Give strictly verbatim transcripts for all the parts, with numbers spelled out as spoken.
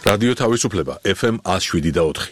რადიო თავისუფლება ეფ ემ one oh seven და four.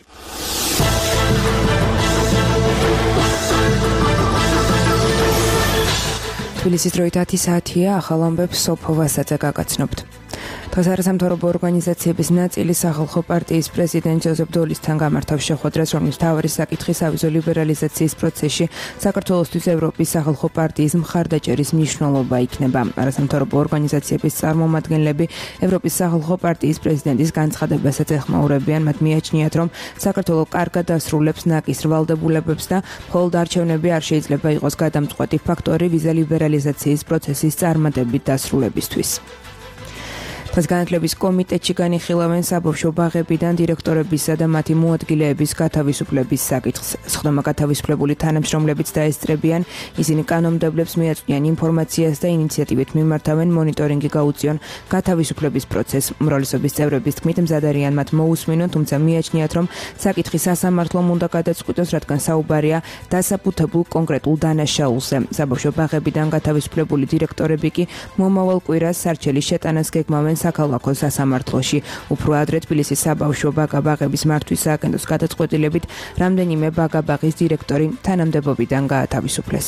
თბილისის დროით ათი საათია, ახალ ამბებს სოფო ვასაძე გაგაცნობთ. დღეს არასამთავრობო ორგანიზაციების ნაწილი სახალხო პარტიის პრეზიდენტ ჯოზეფ დოლისთან გამართავს შეხვედრას, რომლის მთავარი საკითხი სავიზო ლიბერალიზაციის პროცესში საქართველოსთვის ევროპის სახალხო პარტიის მხარდაჭერის მნიშვნელობა იქნება. არასამთავრობო ორგანიზაციების წარმომადგენლები ევროპის სახალხო პარტიის პრეზიდენტის განცხადებასაც ეხმაურებიან, მათ მიაჩნიათ, რომ საქართველო კარგად ასრულებს ნაკის ვალდებულებებს და მხოლოდ არჩევნები არ შეიძლება იყოს გადამწყვეტი ფაქტორი ვიზა ლიბერალიზაციის პროცესის წარმატებით დასრულებისთვის. დღეს განათლების კომიტეტში განიხილავენ საბავშვო ბაღებიდან დირექტორებისა და მათი მოადგილეების გათავისუფლების საკითხს. სხდომა გათავისუფლებული თანამშრომლებიც დაესწრებიან, ისინი კანონმდებლებს მიაწვდიან ინფორმაციას და ინიციატივით მიმართავენ მონიტორინგი გაუწიონ გათავისუფლების პროცესს. უმრავლესობის წევრების თქმით, მზად არიან მათ მოусმინონ, თუმცა მიაჩნიათ, რომ საკითხი სასამართლომ უნდა გადაწყვიტოს, რადგან საუბარია დასაფუთებულ კონკრეტულ დანაშაულზე. საბავშვო ბაღებიდან გათავისუფლებული დირექტორები კი მომავალ კვირას სარჩელის შეტანას გეგმავენ საქალაქო სასამართლოში. უფრო ადრე თბილისის საბავშვო ბაღების მართვის სააგენტოს გადაწყვეტილებით რამდენიმე ბაღის დირექტორი თანამდებობიდან გაათავისუფლეს.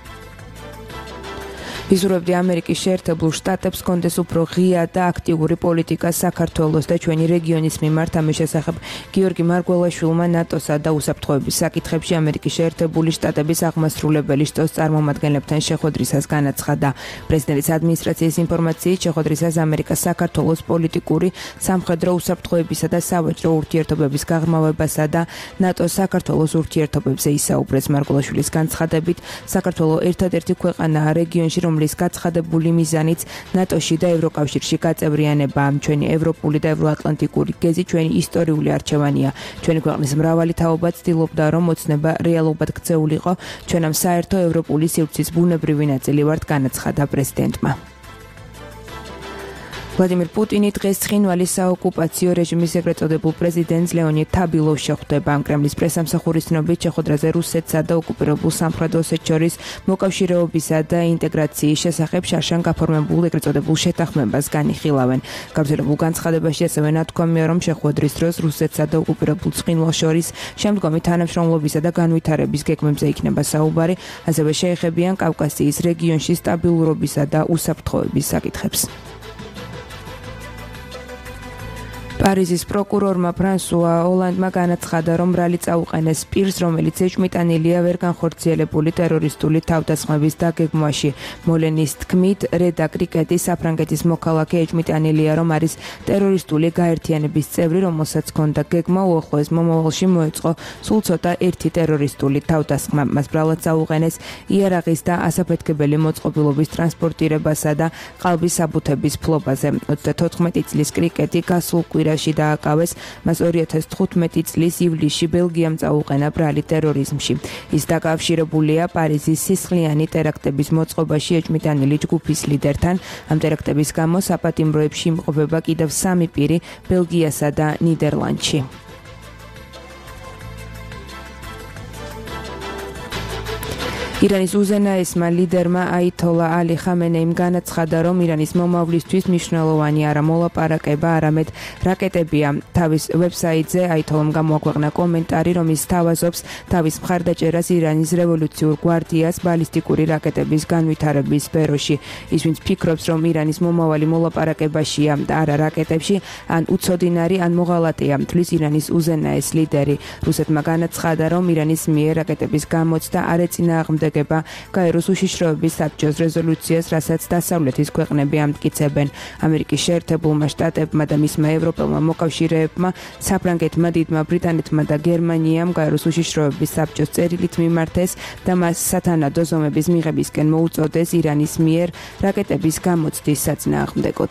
ვიზურებდი ამერიკის შეერთებულ შტატებს კონდეს უფრო ღია და აქტიური პოლიტიკა საქართველოს და ჩვენი რეგიონის მიმართ. ამის შესახებ გიორგი მარგველაშვილმა ნატოსა და უსაფრთხოების საკითხებში ამერიკის შეერთებული შტატების აღმასრულებელი შტოს წარმომადგენლებთან შეხვედრისას განაცხადა. პრეზიდენტის ადმინისტრაციის ინფორმაციით შეხვედრისას ამერიკა საქართველოს პოლიტიკური, სამხედრო უსაფრთხოებისა და სავაჭრო ურთიერთობების გაღრმავებასა და ნატოს საქართველოს ურთიერთობებზე ისაუბრეს. მარგველაშვილის განცხადებით, საქართველო ერთადერთი ქვეყანაა რეგიონში, რომლის გაცხადებული მიზანიც ნატოში და ევროკავშირში გაწევრიანებაა. ჩვენი ევროპული და ევროატლანტიკური გეზი ჩვენი ისტორიული არჩევანია. ჩვენი ქვეყნის მრავალი თაობა ცდილობდა, რომ ოცნება რეალობად ქცეულიყო. ჩვენ ამ საერთო ევროპული სივრცის ბუნებრივი ნაწილი ვართ, განაცხადა პრეზიდენტმა. ვლადიმირ პუტინი დღეს ცხინვალის საოკუპაციო რეჟიმის ეგრეთ წოდებულ პრეზიდენტს ლეონიდ თაბილოვს შეხვდება. კრემლის პრესამსახურის ცნობით შეხვედრაზე რუსეთსა და ოკუპირებულ სამხრეთ ოსეთს შორის მოკავშირეობისა და ინტეგრაციის შესახებ შარშან გაფორმებულ ეგრეთ წოდებულ შეთანხმებას განიხილავენ. გავრცელებულ განცხადებაში ასევე ნათქვამია, რომ შეხვედრის დროს რუსეთსა და ოკუპირებულ ცხინვალს შორის შემდგომი თანამშრომლობისა და განვითარების გეგმებზე იქნება საუბარი, ასევე შეეხებიან კავკასიის რეგიონში სტაბილურობისა და უსაფრთხოების საკითხებს. პარიზის პროკურორმა ფრანსუა ოლანდმა განაცხადა, რომ ბრალი წაუყენეს პირს, რომელიც ეჭვმიტანილია ვერ განხორციელებული ტერორისტული თავდასხმების დაგეგმვაში. მოლენის თქმით, რედა კრიკეტის საფრანგეთის მოქალაქე ეჭვმიტანილია, რომ არის ტერორისტული გაერთიანების წევრი, რომელსაც ჰქონდა გეგმა უახლოეს მომავალში მოეწყო სულ ცოტა ერთი ტერორისტული თავდასხმა. მას ბრალად წაუყენეს იარაღის და ასაფეთქებელი მოწყობილობის ტრანსპორტირებასა და ყალბის საბუთების ფლობაზე. ოცდათოთხმეტი წლის კრიკეტი გასულ კვირაში დააკავეს, მას ორი ათას თხუთმეტი წლის ივლისში ბელგიამ წაუყენა ბრალი ტერორიზმში. ის დაკავშირებულია პარიზის სისხლიანი ტერაქტების მოწყობაში ეჭვმიტანილი ჯგუფის ლიდერთან. ამ ტერაქტების გამო საპატიმროებში იმყოფება კიდევ სამი პირი ბელგიასა და ნიდერლანდში. ირანის უზენაესმა ლიდერმა აითოლა ალი ხამენეიმ განაცხადა, რომ ირანის მომავლისთვის მნიშვნელოვანი არა მოლაპარაკება, არამედ რაკეტებია. თავის ვებსაიტზე აითოლამ გამოაქვეყნა კომენტარი, რომ ის თავაზობს თავის მხარდაჭერას ირანის რევოლუციურ გვარდიას ბალისტიკური რაკეტების განვითარების სფეროში. ის ვინც ფიქრობს, რომ ირანის მომავალი მოლაპარაკებაშია და არა რაკეტებში, ან უცოდინარი, ან მოღალატეა, თვლის ირანის უზენაეს ლიდერი. რუსეთმა განაცხადა, რომ ირანის მიერ რაკეტების გამოცდა არ ეწინააღმდეგება გაეროს უშიშროების საბჭოს რეზოლუციას, რასაც დასავლეთის ქვეყნები ამტკიცებენ. ამერიკის შეერთებულმა შტატებმა და მისმა ევროპელმა მოკავშირეებმა, საფრანგეთმა, დიდმა ბრიტანეთმა და გერმანიამ გაეროს უშიშროების საბჭოს წერილით მიმართეს და მას სათანადო ზომების მიღებისკენ მოუწოდეს ირანის მიერ რაკეტების გამოცდის საწინააღმდეგოდ.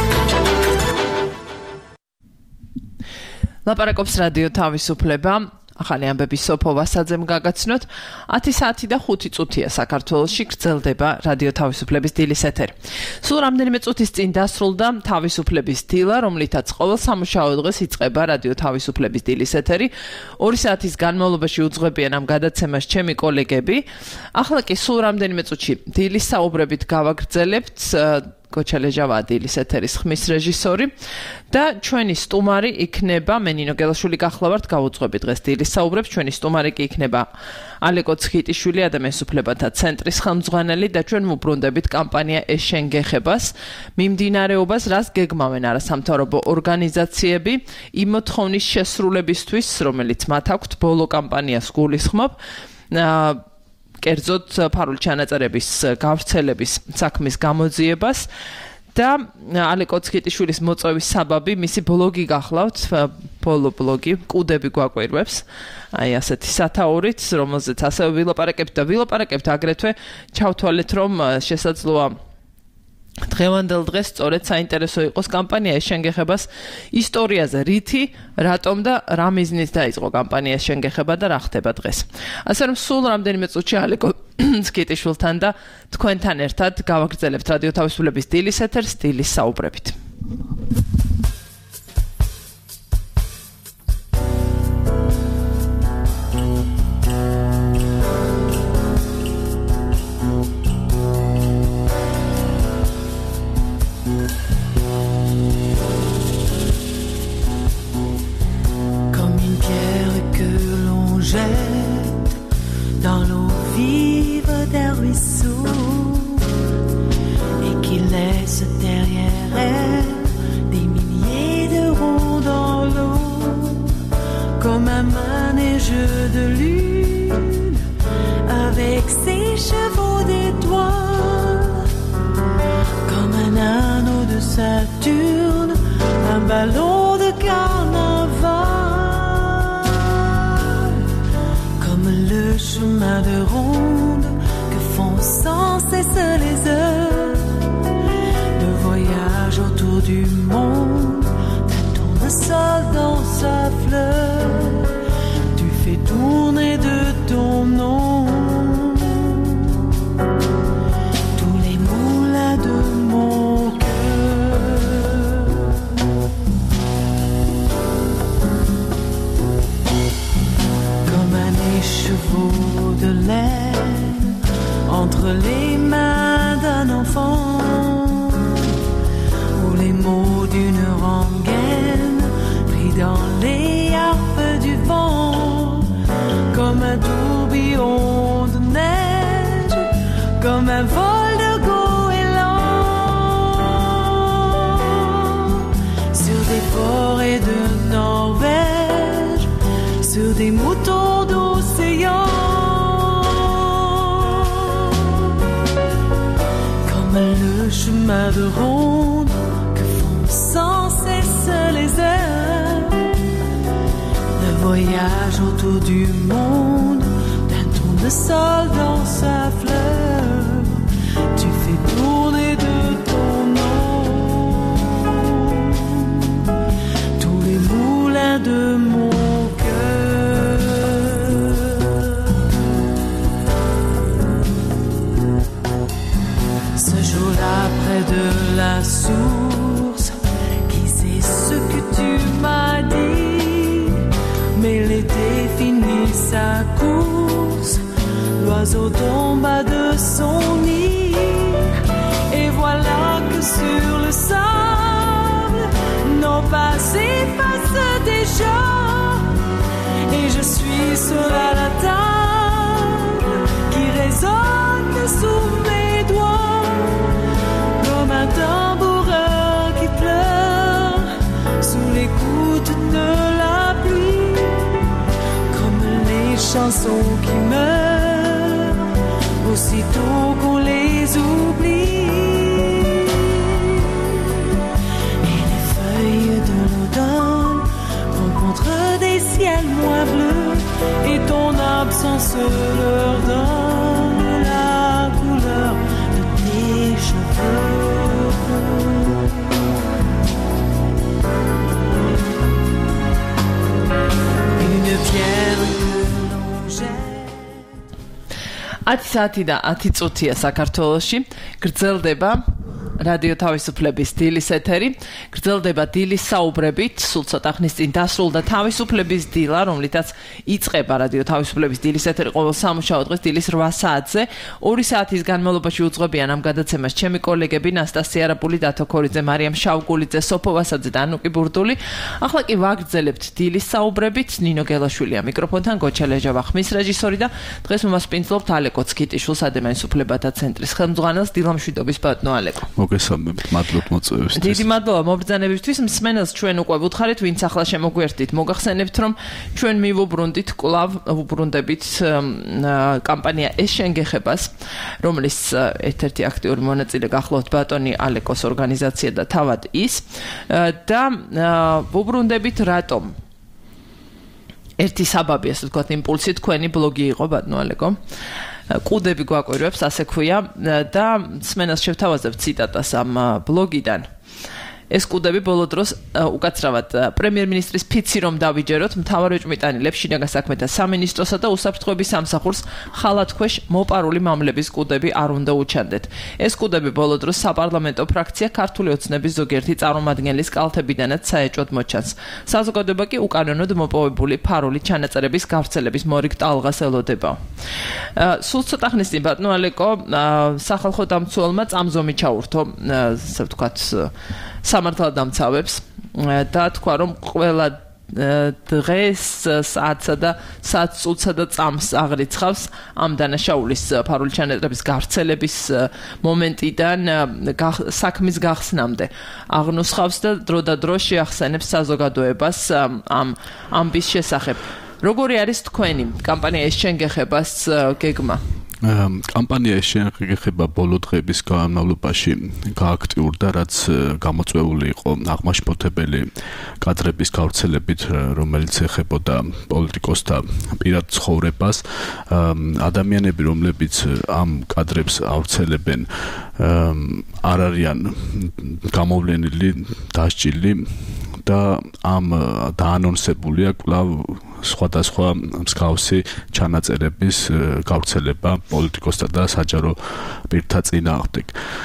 ლაპარაკობს რადიო თავისუფლება. ახალი ამბები სოფო ვასაძემ გაგაცნოთ. ათი საათი და ხუთი წუთია საქართველოში გრძელდება რადიო თავისუფლების დილის ეთერი. სულ რამდენიმე წუთის წინ დასრულდა თავისუფლების დილა, რომლითაც ყოველ სამუშაო დღეს იწყება რადიო თავისუფლების დილის ეთერი. ორი საათის განმავლობაში უძღვებიან ამ გადაცემას ჩემი კოლეგები. ახლა კი სულ რამდენიმე წუთში დილის საუბრებით გავაგრძელებთ. გოჩალეჟავა დილის ეთერის ხმის რეჟისორი და ჩვენი სტუმარი იქნება მე ნინო გელაშვილი გახლავართ გავუძღვები დღეს დილის საუბრებს ჩვენი სტუმარი კი იქნება ალეკო ცხიტიშვილი ადამიანის უფლებათა ცენტრის ხელმძღვანელი და ჩვენ ვუბრუნდებით კამპანია ეს შენ გეხებას მიმდინარეობას რას გეგმავენ არასამთავრობო ორგანიზაციები იმ მოთხოვნის შესრულებისთვის რომელიც მათ აქვთ ბოლო კამპანიას გულისხმობ კერძოდ ფარული ჩანაწერების გავრცელების საქმის გამოძიებას და ალეკო ცხიტიშვილის მოწვევის საბაბი მისი ბლოგი გახლავთ ბოლო ბლოგი კუდები გვაკვირვებს აი ასეთი სათაურით რომელზეც ასევე ვილაპარაკებთ და ვილაპარაკებთ აგრეთვე ჩავთვალეთ რომ შესაძლოა დღევანდელ დღეს სწორედ საინტერესო იყოს კამპანია ეს შენ გეხებას ისტორიაზე რითი რატომ და რა მიზნით დაიწყო კამპანია ეს შენ გეხება და რა ხდება დღეს ასე რომ სულ რამდენიმე წუთში ალეკო ცხიტიშვილთან და თქვენთან ერთად გავაგრძელებთ რადიო თავისუფლების დილის ეთერს დილის საუბრებით dans l'eau vive des ruisseaux et qui laisse derrière elle des milliers de ronds dans l'eau comme un manège de lune avec ses chevaux d'étoiles comme un anneau de Saturne un ballon de carnaval le chemin de ronde que font sans cesse les heures le voyage autour du monde d'un tournesol dans sa fleur tu fais tourner de ton nom tous les moulins de mon chevaux de laine entre les mains d'un enfant ou les mots d'une rengaine pris dans les harpes du vent comme un tourbillon de neige comme un vol de goéland sur des forêts de Norvège sur des moutons d'océan comme le chemin de ronde que font sans cesse les heures le voyage autour du monde d'un tournesol dans sa fleur tu fais tourner de ton nom tous les moulins de mon près de la source qui sait ce que tu m'as dit mais l'été finit sa course l'oiseau tombe de son nid et voilà que sur le sable nos pas s'effacent déjà et je suis seul à la table qui résonne sous mes doigts comme un tambourin qui pleure sous l'écoute de la pluie comme les chansons qui meurent aussitôt qu'on les oublie et les feuilles de l'automne rencontrent des ciels moins bleus et ton absence leur donne la couleur de tes cheveux une pierre ათი საათი და ათი წუთია საქართველოში. გრძელდება რადიო თავისუფლების დილის ეთერი. გრძელდება დილის საუბრებით. სულ ცოტა ხნის წინ დასრულდა თავისუფლების დილა, რომლითაც იწყება რადიო თავისუფლების დილის ეთერი ყოველ სამუშაო დღეს დილის რვა საათზე. ორი საათის განმავლობაში უძღვებიან ამ გადაცემას ჩემი კოლეგები ნასტასია რაპული, დათო ქორიძე, მარიამ შავგულიძე, სოფო ვასაძე და ანუკი ბურდული. ახლა კი ვაგრძელებთ დილის საუბრებით. ნინო გელაშვილია მიკროფონთან, გოჩა ლეჟავა ხმის რეჟისორი და დღეს მომასპინძლობთ ალეკო ცკიტიშვილს, ადამიანის უფლებათა ცენტრის ხელმძღვანელს, დილამშვიდობის ბატონო ალეკო. მოგესალმებით, მადლობთ მოწვევისთვის. დიდი მადლობა მობრძანებისთვის. მსმენელს ჩვენ უკვე ვუთხარით, ვინც ახლა შემოგვერთით. მოგახსენებთ, რომ ჩვენ მივუბრუნდით კლავ უბრუნდებით კამპანია ეს შენგეხებას, რომლის ერთ-ერთი აქტიური მონაწილე გახლავთ ბატონი ალეკოს ორგანიზაცია და თავად ის და ვუბრუნდებით რატომ? ერთი საბაბი, ასე ვთქვათ, იმპულსი თქვენი ბლოგი იყო ბატონო ალეკო. ყუდები გვაკვირვებს, ასე ქვია და სმენას შევთავაზებ ციტატას ამ ბლოგიდან. ეს ყუდები ბოლო დროს უკაცრავად პრემიერ-მინისტრის ფიცი რომ დავიჯეროთ, მთავარვეჭმიტანი ლეფშინაგან საქმეთა სამინისტროსა და უსაფრთხოების სამსახურს ხალათქვეშ მოპარული მამლების ყუდები არ უნდა უჩანდეთ. ეს ყუდები ბოლო დროს საპარლამენტო ფრაქცია ქართული ოცნების ზოგიერთი წარმომადგენლის კალთებიდანაც საეჭვოდ მოჩანს. საზოგადოება კი უკანონოდ მოპოვებული ფარული ჩანაწერების გავრცელების მორიგ ტალღას ელოდება. სულ ცოტა ხნის წინ ბატონო ალეკო სახალხო დამცველმა წამზომი ჩაურთო, ასე ვთქვათ, სამართალდამცავებს და თქვა რომ ყველა დღეს საათსა და საათ წუთსა და წამს აღრიცხავს ამ დანაშაულის ფარული ჩანაწერების გავრცელების მომენტიდან საქმის გახსნამდე აღნუსხავს და დრო და დრო შეახსენებს საზოგადოებას ამ ამბის შესახებ. როგორი არის თქვენი კამპანია ეს შენგეხებას გეგმა? კამპანია ეს შენგეხება ბოლო დღეების განმავლობაში გააქტიურდა, რაც გამოწვეული იყო აღმაშფოთებელი კადრების გავრცელებით, რომელიც ეხებოდა პოლიტიკოსთა პირად ცხოვრებას. ადამიანები, რომლებიც ამ კადრებს ავრცელებენ, არ არიან გამოვლენილი, დასჯილი და ამ დაანონსებულია კვლავ სხვადასხვა მსგავსი ჩანაწერების გავრცელება პოლიტიკოსთა და საჯარო პირთა წინააღმდეგ.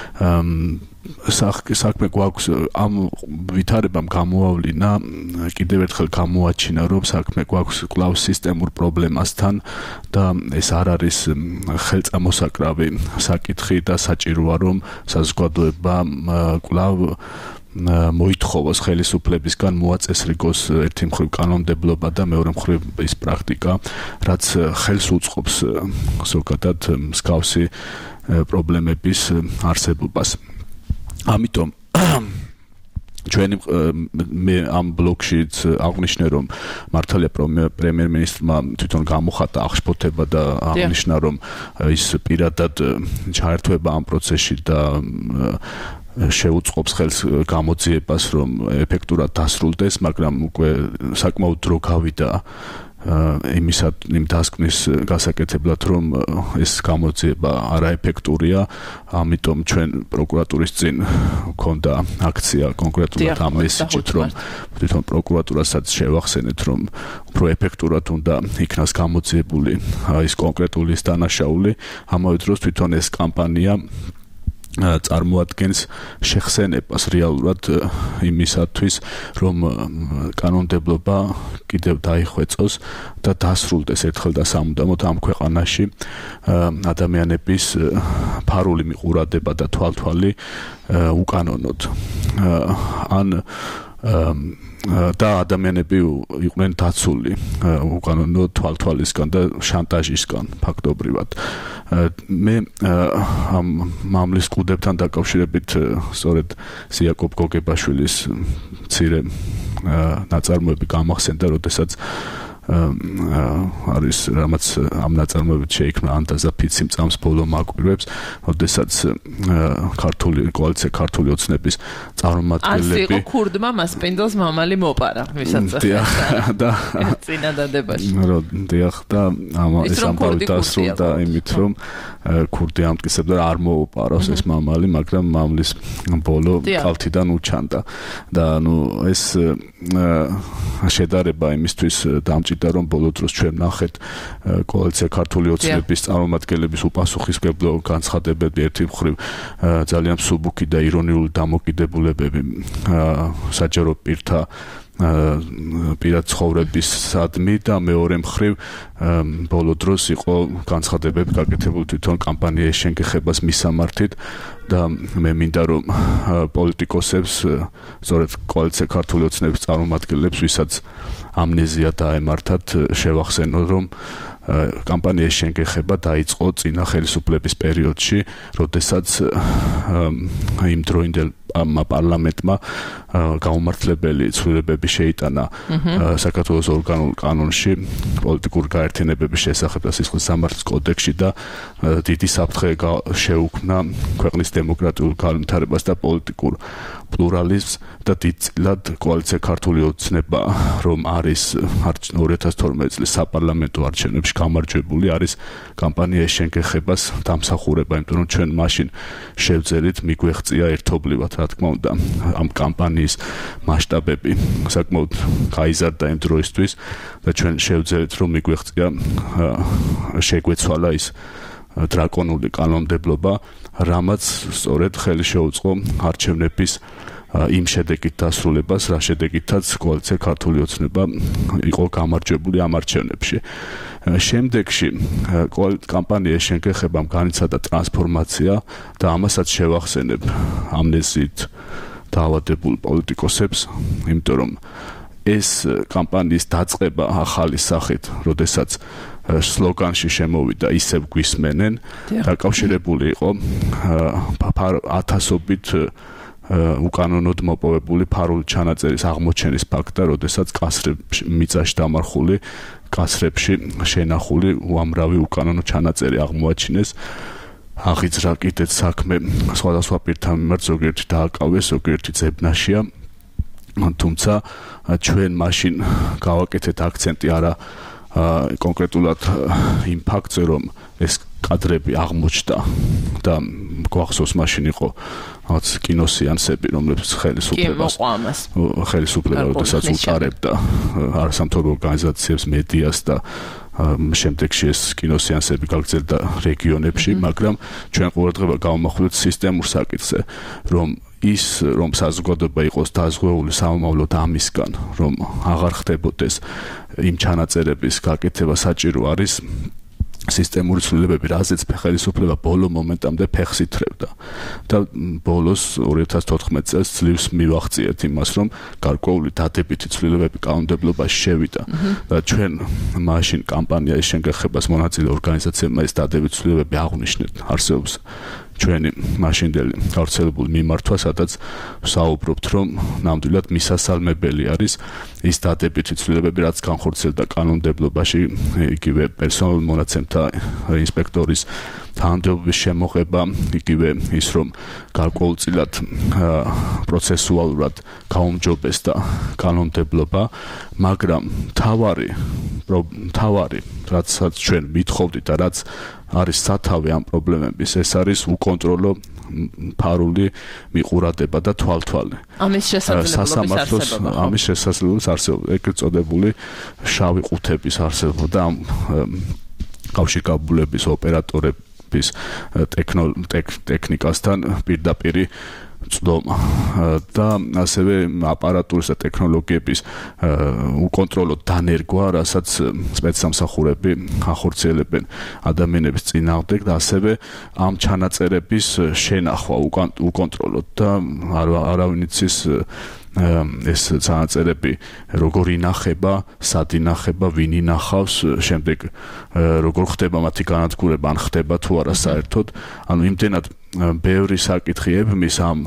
საქმე გვაქვს ამ ვითარებამ გამოავლინა, კიდევ ერთხელ გამოაჩინა, რომ საქმე გვაქვს კვლავ სისტემურ პრობლემასთან და ეს არ არის ხელწამოსაკრავი საკითხი და საჭიროა, რომ საზოგადოება კვლავ მოითხოვოს ხელისუფლებისგან მოაწესრიგოს ერთი მხრივ კანონმდებლობა და მეორე მხრივ ის პრაქტიკა, რაც ხელს უწყობს ზოგადად მსგავსი პრობლემების არსებობას. ამიტომ ჩვენი მე ამ ბლოგშიც აღნიშნე, რომ მართალია პრემიერ-მინისტრმა თვითონ გამოხატა აღშფოთება და აღნიშნა, რომ ის პირადად ჩაერთვება ამ პროცესში და შეუწყობს ხელს გამოძიებას, რომ ეფექტურად დასრულდეს, მაგრამ უკვე საკმაოდ დრო გავიდა იმისა იმ დასკვნის გასაკეთებლად, რომ ეს გამოძიება არაეფექტურია. ამიტომ ჩვენ პროკურატურის წინ გქონდა აქცია კონკრეტულად ამ მესიჯით, რომ თვითონ პროკურატურასაც შევახსენეთ, რომ უფრო ეფექტურად უნდა იქნას გამოძიებული ის კონკრეტული დანაშაული. ამავე დროს თვითონ ეს კამპანია წარმოადგენს შეხსენებას რეალურად იმისათვის, რომ კანონმდებლობა კიდევ დაიხვეწოს და დასრულდეს ერთხელ და სამუდამოდ ამ ქვეყანაში ადამიანების ფარული მიყურადება და თვალთვალი უკანონოდ. ან და ადამიანები იყვნენ დაცული უკანონო თვალთვალისგან და შანტაჟისგან ფაქტობრივად. მე ამ მამლის ყუდებთან დაკავშირებით სწორედ ზიაკობ გოგებაშვილის მცირე ნაწარმოები გამახსენდა, როდესაც არის რამაც ამ ნაწარმოებით შეიქმნა ანტაზა ფიცი მწამს ბოლო მაკვირვებს, როდესაც ქართული კოალიცია ქართული ოცნების წარმომადგენლები ასე იყო ქურდმა მასპინძელს მამალი მოპარა, ვისაც და წინადადებაში. დიახ და ეს ამბავი დასრულდა იმით, რომ ქურდი ამტკიცებდა არ მოუპაროს ეს მამალი, მაგრამ მამლის ბოლო კალთიდან უჩანდა და ნუ ეს შედარება იმისთვის დამჭირდა რომ ბოლო დროს ჩვენ ნახეთ კოალიცია ქართული ოცნების წარმომადგენლების უპასუხისმგებლო განცხადებები ერთი მხრივ ძალიან მსუბუქი და ირონიული დამოკიდებულებები საჯარო პირთა პირად ცხოვრებისადმი და მეორე მხრივ ბოლო დროს იყო განცხადებები გაკეთებული თვითონ კამპანიის შენგეხებას მისამართით და მე მინდა რომ პოლიტიკოსებს სწორედ კოალიცია ქართული ოცნების წარმომადგენლებს ვისაც ამნეზია დაემართათ შევახსენო რომ კამპანიის შენგეხება დაიწყო წინა ხელისუფლების პერიოდში, როდესაც იმ დროინდელ პარლამენტმა გაუმართლებელი ცვლილებები შეიტანა საქართველოს ორგანულ კანონში პოლიტიკური გაერთიანებების შესახებ და სისხლის სამართლის კოდექსში და დიდი საფრთხე შეუქმნა ქვეყნის დემოკრატიულ განვითარებას და პოლიტიკურ პლურალიზმს და დიდწილად კოალიცია ქართული ოცნება რომ არის ორი ათას თორმეტი წლის საპარლამენტო არჩევნებში გამარჯვებული არის კამპანიის შენგეხებას დამსახურება, იმიტომ რომ ჩვენ მაშინ შევძელით მიგვეღწია ერთობლივად რა თქმა უნდა ამ კამპანიის მასშტაბები საკმაოდ გაიზარდა იმ დროისთვის და ჩვენ შევძელით რომ მიგვეღწია შეგვეცვალა ის დრაკონული კანონმდებლობა, რამაც სწორედ ხელი შეუწყო არჩევნების იმ შედეგით დასრულებას, რა შედეგითაც კოალიცია ქართული ოცნება იყო გამარჯვებული ამ არჩევნებში. შემდეგში კამპანიის შენგეხებამ განიცადა ტრანსფორმაცია და ამასაც შევახსენებ ამნეზიით დაავადებულ პოლიტიკოსებს, იმიტომ რომ ეს კამპანიის დაწყება ახალი სახით, როდესაც სლოგანში შემოვიდა ისევ გვისმენენ, დაკავშირებული იყო ათასობით უკანონოდ მოპოვებული ფარული ჩანაწერის აღმოჩენის ფაქტი, როდესაც კასრებში მიწაში დამარხული კასრებში შენახული უამრავი უკანონო ჩანაწერი აღმოაჩინეს. აღიძრა კიდეც საქმე სხვადასხვა პირთა მიმართ, ზოგიერთი დააკავეს, ზოგიერთი ძებნაშია. თუმცა ჩვენ მაშინ გავაკეთეთ აქცენტი არა კონკრეტულად იმ ფაქტზე, რომ ეს კადრები აღმოჩნდა და გვახსოვს მაშინ იყო რაღაც კინოსეანსები, რომლებიც ხელისუფლებას ხელისუფლება როდესაც უტარებდა არასამთავრობო ორგანიზაციებს, მედიას და შემდეგში ეს კინოსეანსები გაგრძელდა რეგიონებში, მაგრამ ჩვენ ყურადღება გავამახვილეთ სისტემურ საკითხზე, რომ ის რომ საზოგადოება იყოს დაზღვეული სამომავლოდ ამისგან, რომ აღარ ხდებოდეს იმ ჩანაწერების გაკეთება საჭირო არის სისტემური ცვლილებები, რაზეც ხელისუფლება ბოლო მომენტამდე ფეხს ითრევდა და ბოლოს ორი ათას თოთხმეტი წელს ძლივს მივახციეთ იმას, რომ გარკვეული დადებითი ცვლილებები კანონმდებლობაში შევიდა და ჩვენ მაშინ კამპანიის შენგეხებას მონაწილე ორგანიზაციებმა ეს დადებითი ცვლილებები აღვნიშნეთ არსებობს ჩვენი მაშინდელი გავრცელებული მიმართვა, სადაც საუბრობთ, რომ ნამდვილად მისასალმებელი არის ის დადებითი ცვლილებები, რაც განხორციელდა კანონმდებლობაში, იგივე პერსონალურ მონაცემთა ინსპექტორის თანამდებობის შემოღება, იგივე ის, რომ გარკვეულწილად პროცესუალურად გაუმჯობესდა კანონმდებლობა, მაგრამ თავარი თავარი, რაცაც ჩვენ ვითხოვდით და რაც არის სათავე ამ პრობლემების, ეს არის უკონტროლო ფარული მიყურადება და თვალთვალი. ამის შესაძლებლობის არსებობა. ამის შესაძლებლობის არსებობა, ეგრეთ წოდებული შავი ყუთების არსებობა და ამ კავშირგაბმულების ოპერატორების ტექნიკასთან პირდაპირი წდომა და ასევე აპარატურის და ტექნოლოგიების უკონტროლო დანერგვა, რასაც სპეცსამსახურები ახორციელებენ ადამიანების წინააღმდეგ და ასევე ამ ჩანაწერების შენახვა უკონტროლოდ და არავინ იცის ეს ჩანაწერები როგორ ინახება, სად ინახება, ვინ ინახავს, შემდეგ როგორ ხდება მათი განადგურება, ან ხდება თუ არა საერთოდ. ანუ იმდენად ბევრი საკითხი ებმის ამ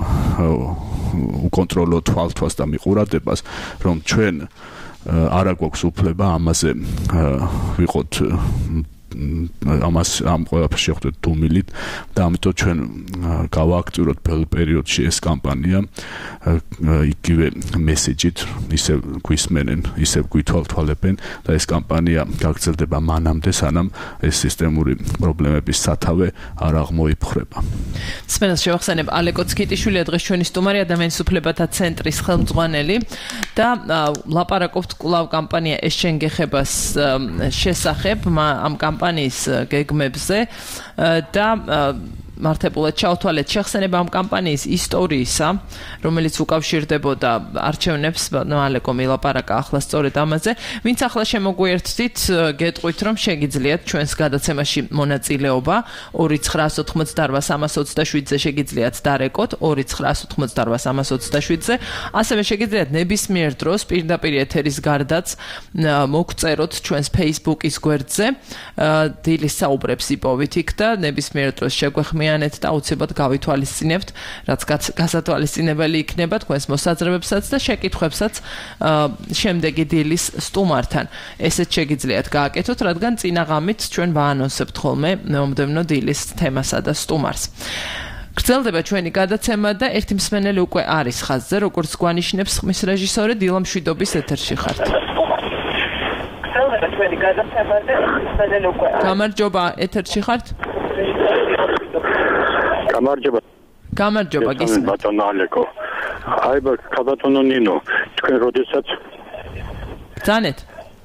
უკონტროლო თვალთვას და მიყურადებას, რომ ჩვენ არა გვაქვს უფლება ამაზე ვიყოთ ამას ამ ყველაფერს შევხვდეთ დუმილით და ამიტომ ჩვენ გავააქტიუროთ ბოლო პერიოდში ეს კამპანია იგივე მესეჯით ისევ გვისმენენ, ისევ გვითვალთვალებენ და ეს კამპანია გაგრძელდება მანამდე, სანამ ეს სისტემური პრობლემების სათავე არ აღმოიფხრება. სპენელს შევახსენებ ალეკო ცქიტიშვილია დღეს ჩვენი სტუმარი ადამიანის უფლებათა ცენტრის ხელმძღვანელი და ლაპარაკობთ კვლავ კამპანია ეს შენ გეხებას შესახებ ამ კამპანიის გეგმებზე და მართებულად ჩავთვალეთ შეხსენება ამ კამპანიის ისტორიისა, რომელიც უკავშირდებოდა არჩევნებს, ალეკო მილაპარაკა ახლა სწორედ ამაზე. ვინც ახლა შემოგვიერთდით, გეტყვით, რომ შეგიძლიათ ჩვენს გადაცემაში მონაწილეობა ორი ცხრა ოთხმოცდაოთხ სამას ოცდაშვიდზე შეგიძლიათ დარეკოთ ორი ცხრა ოთხმოცდაოთხ სამას ოცდაშვიდზე. ასევე შეგიძლიათ ნებისმიერ დროს პირდაპირ ეთერის გარდაც მოგწეროთ ჩვენს Facebook-ის გვერდზე. დილის საუბრებს იპოვით იქ და ნებისმიერ დროს შეგვეხმიანეთ და აუცილებლად გავითვალისწინებთ, რაც გასათვალისწინებელი იქნება თქვენს მოსაზრებებსაც და შეკითხვებსაც შემდეგი დილის სტუმართან. ესეც შეგიძლიათ გააკეთოთ, რადგან წინა ღამით ჩვენ ვაანონსებთ ხოლმე მომდევნო დილის თემასა და სტუმარს. გრძელდება ჩვენი გადაცემა და ერთი მსმენელი უკვე არის ხაზზე, როგორც გვანიშნებს ხმის რეჟისორი დილა მშვიდობის ეთერში ხართ. გრძელდება ჩვენი გადაცემა და მსმენელი უკვე არის. გამარჯობა, ეთერში ხართ? გამარჯობა. გამარჯობა, გისმენთ. ბატონო ალეკო. აი ბატონო ნინო, თქვენ როდესაც ბრძანეთ?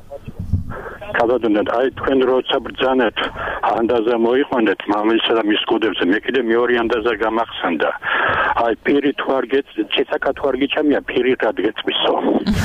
კაბადონად, აი თქვენ როცა ბრძანეთ, ანდაზა მოიყვანეთ მამილსა და მის კუდებზე, მე კიდე მეორე ანდაზა გამახსენდა. აი პირი თუ არ გეც, ცეცაკა თუ არ გიჩამია, პირი რად გეწვისო.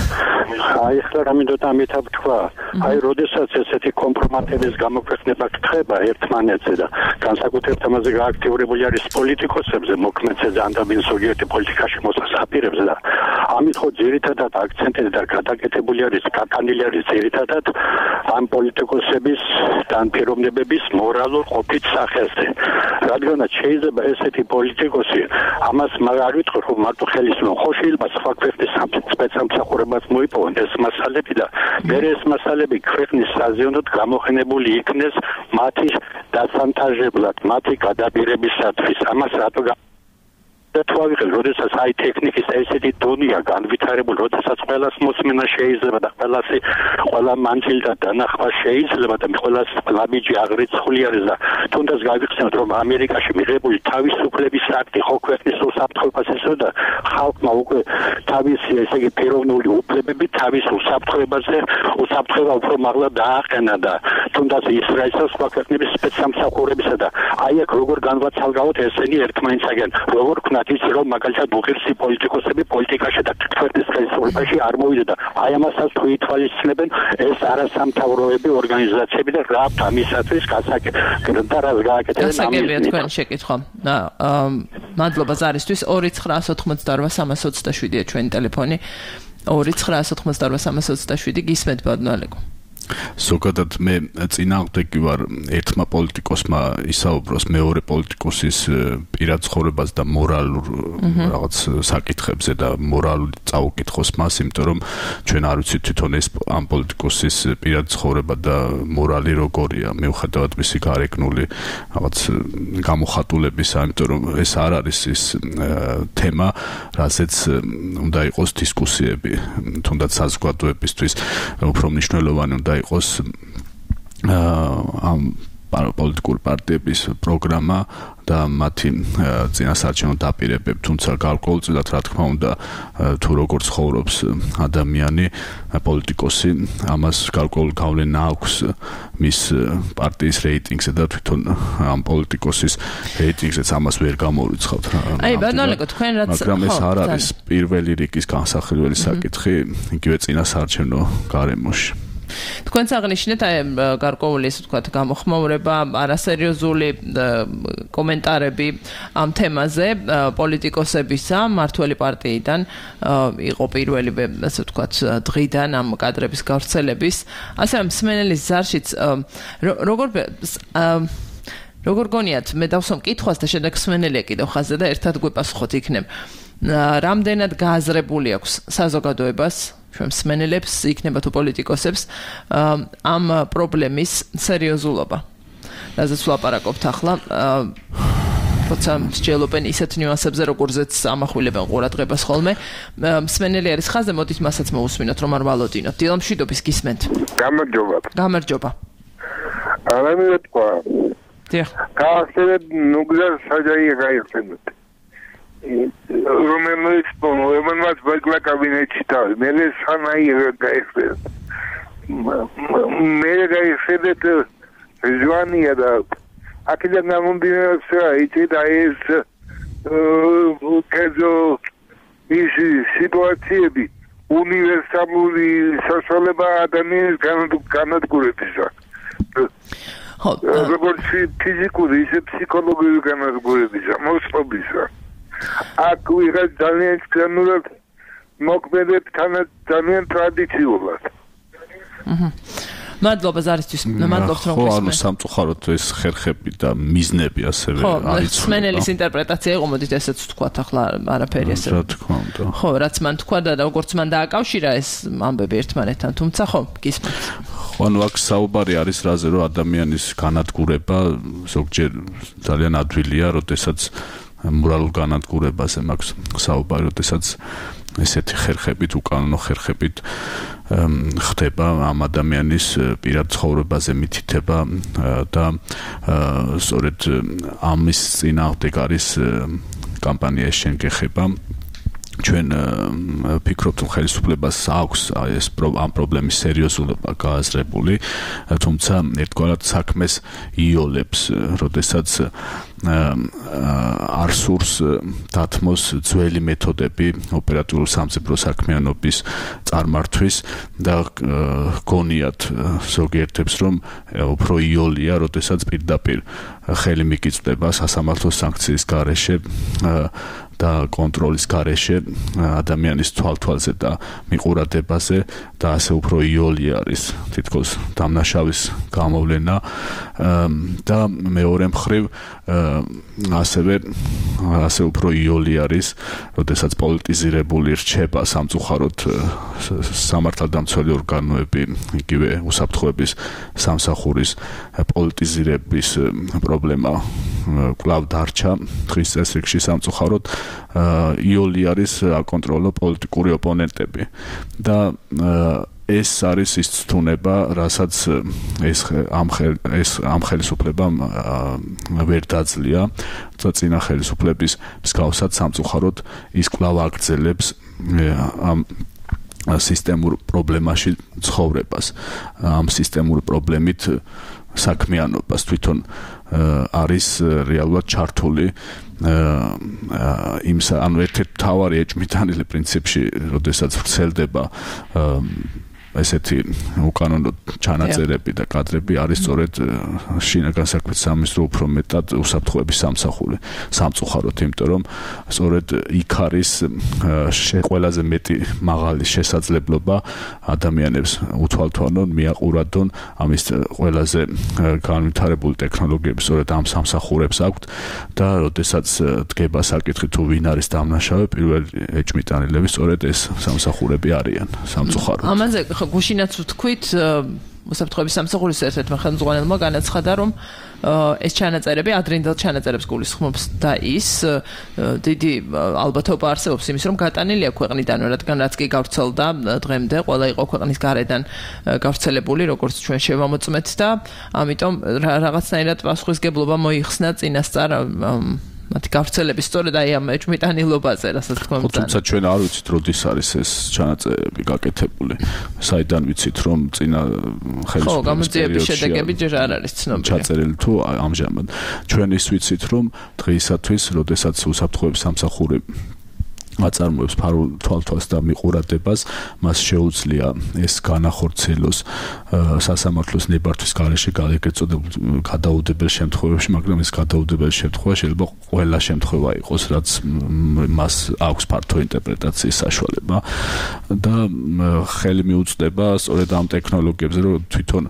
აი ახლა რამინდოთ ამითა ვთქვა, აი როდესაც ესეთი კომპრომატების გამოქვეყნება გხდება ერთმანეთზე და განსაკუთრებით ამაზე გააქტიურებული არის პოლიტიკოსებზე, მოქმედზე და ანდაბინ ზოგიერთი პოლიტიკაში მოსასაპირებზე და ამით ხო ძირითადად აქცენტი და გადაკეთებული არის, გაკანილი არის ძირითადად ამ პოლიტიკოსების განპირობებების მორალურ ყოფით სახეზე. რადგანაც შეიძლება ესეთი პოლიტიკოსი ამას არ ვიტყვი, რომ მარტო ხელისმო ხო შეიძლება სხვა ქვეყნის სპეცსამსახურებას მოიპოვონ ეს მასალები და მე ეს მასალები ქვეყნის საზეიმოდ გამოყენებული იქნეს მათი დასანტაჟებლად, მათი გადაბირებისათვის. ამას რატო და თუ ავიღეთ, როდესაც აი ტექნიკის ესეთი დონეა განვითარებული, როდესაც ყველას მოსმენა შეიძლება და ყველას ყველა მანძილი და დანახვა შეიძლება და ყველას ლაბიჯი აღრიცხული არის და თუნდაც გავიხსენოთ, რომ ამერიკაში მიღებული თავისუფლების აქტი ხო ქვეყნის უსაფრთხოებას ესწოდა ხალხმა უკვე თავისი ესე იგი პიროვნული უფლებები თავის უსაფრთხოებაზე უსაფრთხოება უფრო მაღლა დააყენა და თუნდაც ისრაელის სხვა ქვეყნების სპეცსამსახურებისა და აი აქ როგორ განვაცალავთ ესენი ერთმანეთსაგან როგორ ის რომ მაგალითად უღირსი პოლიტიკოსები პოლიტიკაში და ქვეყნის ხელისუფლებაში არ მოვიდა და აი ამასაც თუ ითვალისწინებენ ეს არასამთავრობოები ორგანიზაციები და რა ამისათვის გასაკეთებენ და რას გააკეთებენ გასაგებია თქვენ შეკითხვა. მადლობა ზარისთვის ორი ცხრა ოთხმოცდაოთხ სამას ოცდაშვიდია ჩვენი ტელეფონი ორი ცხრა ოთხმოცდაოთხ სამას ოცდაშვიდი გისმენთ ბატონო ალეკო. ზოგადად მე წინააღმდეგი ვარ ერთმა პოლიტიკოსმა ისაუბროს მეორე პოლიტიკოსის პირად ცხოვრებას და მორალურ რაღაც საკითხებზე და მორალური წაუკითხოს მას, იმიტომ რომ ჩვენ არ ვიცით თვითონ ეს ამ პოლიტიკოსის პირად ცხოვრება და მორალი როგორია, მიუხედავად მისი გარეგნული რაღაც გამოხატულებისა, იმიტომ რომ ეს არ არის ის თემა, რაზეც უნდა იყოს დისკუსიები, თუნდაც საზოგადოებისთვის უფრო მნიშვნელოვანი უნდა იყოს ამ პოლიტიკური პარტიების პროგრამა და მათი წინასაარჩევნო დაპირებები, თუმცა გარკვეულწილად რა თქმა უნდა თუ როგორ ცხოვრობს ადამიანი, პოლიტიკოსი, ამას გარკვეული გავლენა აქვს მის პარტიის რეიტინგზე და თვითონ ამ პოლიტიკოსის რეიტინგზეც ამას ვერ გამოვიცხავთ. აი ბატონო ალეკო, თქვენ რაც მაგრამ ეს არ არის პირველი რიგის განსახილველი საკითხი იგივე წინასაარჩევნო გარემოში. თქვენც აღნიშნეთ აი გარკვეული ესე ვთქვათ გამოხმაურება, არასერიოზული კომენტარები ამ თემაზე პოლიტიკოსებისა მართველი პარტიიდან იყო პირველი ესე ვთქვათ დღიდან ამ კადრების გავრცელების. ასევე მსმენელის ზარშიც როგორ როგორ გონიათ მე დავსვამ კითხვას და შემდეგ მსმენელია კიდევ ხაზზე და ერთად გვეპასუხოთ იქნებ. რამდენად გააზრებული აქვს საზოგადოებას ჩვენ მსმენელებს იქნება თუ პოლიტიკოსებს ამ პრობლემის სერიოზულობა. რაზეც ვლაპარაკობთ ახლა როცა მსჯელობენ ისეთ ნიუანსებზე, როგორზეც ამახვილებენ ყურადღებას ხოლმე. მსმენელი არის ხაზზე, მოდით მასაც მოусმინოთ, რომ არ ვალოდინოთ. დილა მშვიდობის გისმენთ. გამარჯობა. გამარჯობა. არა მე თქვა. დიახ. გაახსენებ ნუგზარ საჯაია გაიხსენოთ. რომელიც რომელმაც ბაგლა კაბინეტში თავი მე სანაი გაიხსენეთ. მე გაიხსენეთ ჟვანია და აქედან გამომდინარეობს იცი და ეს კერძო ის სიტუაციები უნივერსალური საშუალება ადამიანის განადგურებისა. ხო, როგორც ფიზიკური, ისე ფსიქოლოგიური განადგურებისა, მოსწრებისა. აქ ვიღაც ძალიან სკრენულად მოქმედებს ძალიან ტრადიციულად. აჰა. მადლობა ზარისთვის. მადლობთ რომ გისმენთ. ხო, ანუ სამწუხაროდ ეს ხერხები და მიზნები ასევე არის. ხო, მსმენელის ინტერპრეტაცია იყო, მოდით ესეც ვთქვათ, ახლა არაფერი ესე. რა თქმა უნდა. ხო, რაც მან თქვა და როგორც მან დააკავშირა ეს ამბები ერთმანეთთან, თუმცა ხო, გისმენთ. ხო, ანუ აქ საუბარი არის რაზე, რომ ადამიანის განადგურება ზოგჯერ ძალიან ადვილია, როდესაც მორალურ განადგურებაზე მაქვს საუბარი, როდესაც ესეთი ხერხებით, უკანონო ხერხებით ხდება ამ ადამიანის პირად ცხოვრებაზე მითითება და სწორედ ამის წინააღმდეგ არის კამპანია შენ გეხება. ჩვენ ფიქრობთ, რომ ხელისუფლებას აქვს ეს ამ პრობლემის სერიოზულობა გააზრებული, თუმცა ერთგვარად საქმეს იოლებს, როდესაც არ სურს დათმოს ძველი მეთოდები ოპერატიულ სამწიფრო საქმიანობის წარმართვის და გონიათ ზოგიერთებს, რომ უფრო იოლია, როდესაც პირდაპირ ხელი მიგიწვდება სასამართლოს სანქციის გარეშე და კონტროლის გარეშე ადამიანის თვალთვალზე და მიყურადებაზე და ასე უფრო იოლი არის თითქოს დამნაშავის გამოვლენა და მეორე მხრივ ასევე ასე უფრო იოლი არის, როდესაც პოლიტიზირებული რჩება სამწუხაროდ სამართალდამცველი ორგანოები, იგივე უსაფრთხოების სამსახურის პოლიტიზირების პრობლემა კვლავ დარჩა დღის წესრიგში სამწუხაროდ იოლი არის აკონტროლო პოლიტიკური ოპონენტები და ეს არის ის თუნება, რასაც ეს ამ ეს ამ ხელისუფლებამ ვერ დაძლია და წინა ხელისუფლების მსგავსად სამწუხაროდ ის კვლავ აგრძელებს ამ სისტემურ პრობლემაში ცხოვრებას. ამ სისტემურ პრობლემით საქმიანობას თვითონ არის რეალურად ჩართული იმ ანუ ერთ-ერთი მთავარი ეჭვმიტანილი პრინციპში, როდესაც ვრცელდება ესეთი უკანონო ჩანაწერები და კადრები არის სწორედ შინაგან საქმეთა სამინისტრო უფრო მეტად უსაფრთხოების სამსახური სამწუხაროდ, იმიტომ რომ სწორედ იქ არის ყველაზე მეტი მაღალი შესაძლებლობა ადამიანებს უთვალთვალონ, მიაყურადონ ამის ყველაზე განვითარებული ტექნოლოგიები სწორედ ამ სამსახურებს აქვთ და როდესაც დგება საკითხი თუ ვინ არის დამნაშავე, პირველი ეჭვმიტანილები სწორედ ეს სამსახურები არიან სამწუხაროდ. ამაზე გუშინაც ვთქვით უსაფრთხოების სამსახურის ერთ-ერთმა ხელმძღვანელმა განაცხადა, რომ ეს ჩანაწერები ადრინდელ ჩანაწერებს გულისხმობს და ის დიდი ალბათობა არსებობს იმის, რომ გატანილია ქვეყნიდან, რადგან რაც კი გავრცელდა დღემდე, ყველა იყო ქვეყნის გარედან გავრცელებული, როგორც ჩვენ შევამოწმეთ და ამიტომ რაღაცნაირად პასუხისგებლობა მოიხსნა წინასწარ მათი გავრცელების სწორედ აი ამ ეჭვმიტანილობაზე, რასაც თქვენ ვთქვით. თუმცა ჩვენ არ ვიცით, როდის არის ეს ჩანაწერები გაკეთებული. საიდან ვიცით, რომ წინა ხელისუფლების ხო, გამოძიების შედეგები ჯერ არ არის ცნობილი. ჩაწერილი თუ ამჟამად. ჩვენ ის ვიცით, რომ დღეისათვის, როდესაც უსაფრთხოების სამსახური აწარმოებს ფარულ თვალთვალს და მიყურადებას, მას შეუძლია ეს განახორციელოს სასამართლოს ნებართვის გარეშე ეგრეთ წოდებულ გადაუდებელ შემთხვევებში, მაგრამ ეს გადაუდებელი შემთხვევა შეიძლება ყველა შემთხვევა იყოს, რაც მას აქვს ფართო ინტერპრეტაციის საშუალება და ხელი მიუწვდება სწორედ ამ ტექნოლოგიებზე, რომ თვითონ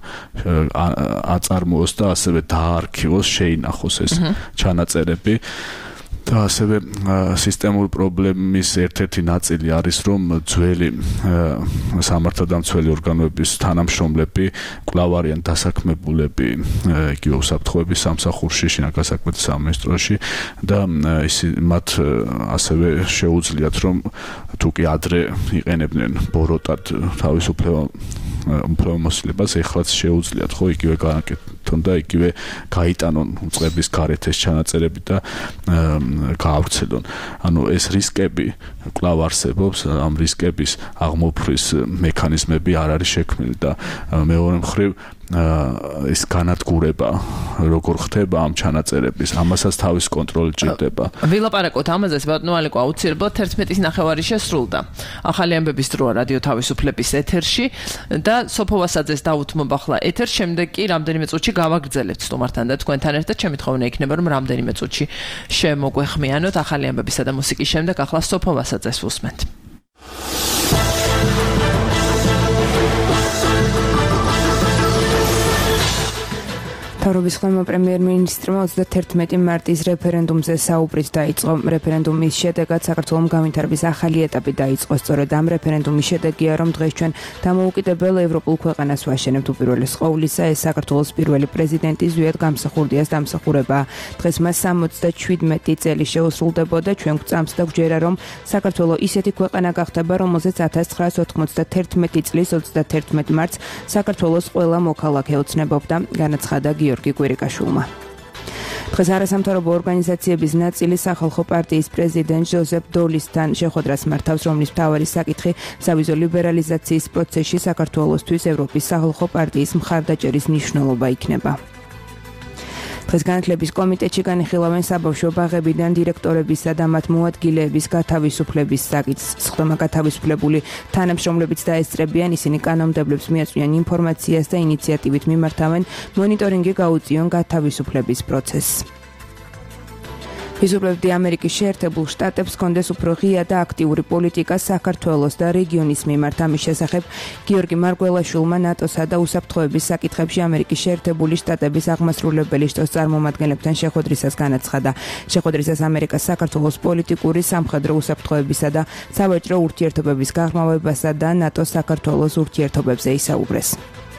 აწარმოოს და ასევე დაარქივოს, შეინახოს ეს ჩანაწერები. და ასევე სისტემური პრობლემის ერთ-ერთი ნაწილი არის, რომ ძველი სამართალდამცველი ორგანოების თანამშრომლები კვლავ არიან დასაქმებულები იგივე უსაფრთხოების სამსახურში, შინაგან გასაკვეთის სამინისტროში და ის მათ ასევე შეუძლიათ, რომ თუ კი ადრე იყენებდნენ ბოროტად თავისუფლება უფლებამოსილებას, ეხლაც შეუძლიათ ხო იგივე გააკეთონ და იგივე გაიტანონ უწყების გარეთ ეს ჩანაწერები და გაავრცელონ. ანუ ეს რისკები კვლავ არსებობს, ამ რისკების აღმოფხრის მექანიზმები არ არის შექმნილი და მეორე მხრივ ეს განადგურება როგორ ხდება ამ ჩანაწერების, ამასაც თავის კონტროლი ჭირდება. ვილაპარაკოთ ამაზე, ბატონო ალეკო, აუცილებლად თერთმეტის ნახევარი შესრულდა. ახალი ამბების დროა რადიო თავისუფლების ეთერში და სოფო ვასაძეს დავუთმობ ახლა ეთერს, შემდეგ კი რამდენიმე წუთში გავაგრძელებთ სტუმართან და თქვენთან ერთად. ჩემი თხოვნა იქნება, რომ რამდენიმე წუთში შემოგვეხმიანოთ ახალი ამბებისა და მუსიკის შემდეგ. ახლა სოფო ვასაძეს უსმენთ. თავრობის ხელმო პრემიერ-მინისტრმა ოცდათერთმეტი მარტის რეფერენდუმზე საუბრით დაიწყო. რეფერენდუმის შედეგად საქართველოს განვითარების ახალი ეტაპი დაიწყო. სწორედ ამ რეფერენდუმის შედეგია, რომ დღეს ჩვენ დამოუკიდებელ ევროპულ ქვეყანას ვაშენებთ. უპირველეს ყოვლისა, ეს საქართველოს პირველი პრეზიდენტი ზვიად გამსახურდიას დამსახურება. დღეს მას სამოცდაშვიდმეტი წელი შეუსრულდებოდა. ჩვენ გვწამს და გვჯერა, რომ საქართველოს ისეთი ქვეყანა გახდება, რომელზეც ათას ცხრაასი ოთხმოცდათერთმეტი წლის ოცდათერთმეტ მარტს საქართველოს ყველა მოქალაქე ოცნებობდა, განაცხადა გიორგი კვირიკაშვილმა. დღეს არასამთავრობო ორგანიზაციების ნაწილი სახალხო პარტიის პრეზიდენტ ჟოზეფ დოლისთან შეხვედრას მართავს, რომლის მთავარი საკითხი სავიზო ლიბერალიზაციის პროცესში საქართველოსთვის ევროპის სახალხო პარტიის მხარდაჭერის მნიშვნელობა იქნება. დღეს განათლების კომიტეტში განიხილავენ საბავშვო ბაღებიდან დირექტორებისა და მათ მოადგილეების გათავისუფლების საკითხს. სხდომა გათავისუფლებული თანამშრომლებიც დაესწრებიან, ისინი კანონმდებლებს მიაწვიან ინფორმაციას და ინიციატივით მიმართავენ მონიტორინგი გაუწიონ გათავისუფლების პროცესს. ვიზულებდი ამერიკის შეერთებულ შტატებს კონდეს უფრო ღია და აქტიური პოლიტიკა საქართველოს და რეგიონის მიმართ. ამის შესახებ გიორგი მარგველაშვილმა ნატოსა და უსაფრთხოების საკითხებში ამერიკის შეერთებული შტატების აღმასრულებელი შტოს წარმომადგენლებთან შეხვედრისას განაცხადა. შეხვედრისას ამერიკას საქართველოს პოლიტიკური, სამხედრო უსაფრთხოებისა და სავაჭრო ურთიერთობების გაღრმავებასა და ნატოს საქართველოს ურთიერთობებზე ისაუბრეს.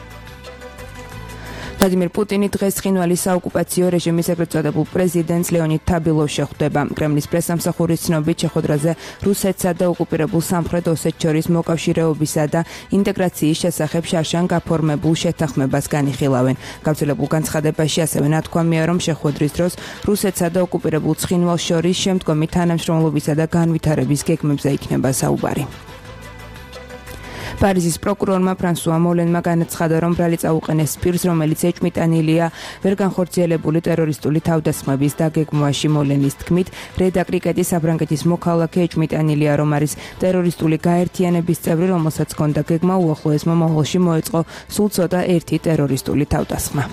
ვლადიმერ პუტინი დღეს ცხინვალის საოკუპაციო რეჟიმის ეგრეთ წოდებულ პრეზიდენტს ლეონიდ თაბილოვს შეხვდება. კრემლის პრესამსახურის ცნობით შეხვედრაზე რუსეთსა და ოკუპირებულ სამხრეთ ოსეთს შორის მოკავშირეობისა და ინტეგრაციის შესახებ შარშან გაფორმებულ შეთანხმებას განიხილავენ. გავრცელებულ განცხადებაში ასევე ნათქვამია, რომ შეხვედრის დროს რუსეთსა და ოკუპირებულ ცხინვალს შორის შემდგომი თანამშრომლობისა და განვითარების გეგმებზე იქნება საუბარი. პარიზის პროკურორმა ფრანსუა მოლენმა განაცხადა, რომ ბრალი წაუყენეს პირს, რომელიც ეჭვმიტანილია ვერ განხორციელებული ტერორისტული თავდასხმების დაგეგმვაში. მოლენის თქმით, რედა კრიკეტის საფრანგეთის მოქალაქე ეჭვმიტანილია, რომ არის ტერორისტული გაერთიანების წევრი, რომელსაც ჰქონდა გეგმა უახლოეს მომავალში მოეწყო სულ ცოტა ერთი ტერორისტული თავდასხმა.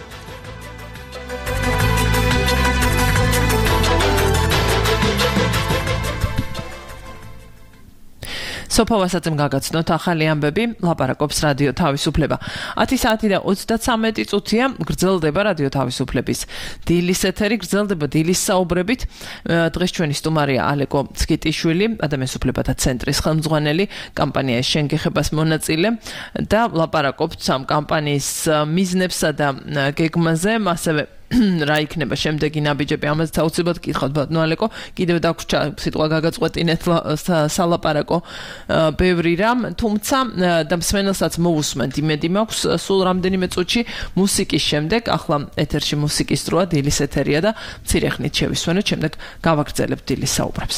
სოფო ვასაძემ გაგაცნოთ ახალი ამბები, ლაპარაკობს რადიო თავისუფლება. ათი საათი და ოცდათვრამეტი წუთია გრძელდება რადიო თავისუფლების დილის ეთერი, გრძელდება დილის საუბრებით. დღეს ჩვენი სტუმარია ალეკო ცკიტიშვილი, ადამიანის უფლებათა ცენტრის ხელმძღვანელი, კამპანიის შენ გეხებას მონაწილე და ლაპარაკობთ ამ კამპანიის მიზნებსა და გეგმაზე, ასევე რა იქნება შემდეგი ნაბიჯები, ამაზე აუცილებლად გითხავთ ბატონო ალეკო. კიდევ დაგვრჩა სიტყვა გაგაწყვეტინეთ სალაპარაკო ბევრი რამ, თუმცა და მსმენელსაც მოусმენთ, იმედი მაქვს სულ რამდენიმე წუთში მუსიკის შემდეგ. ახლა ეთერში მუსიკის დროა, დილის ეთერია და მცირე ხნით შევისვენოთ, შემდეგ გავაგრძელებთ დილის საუბრებს.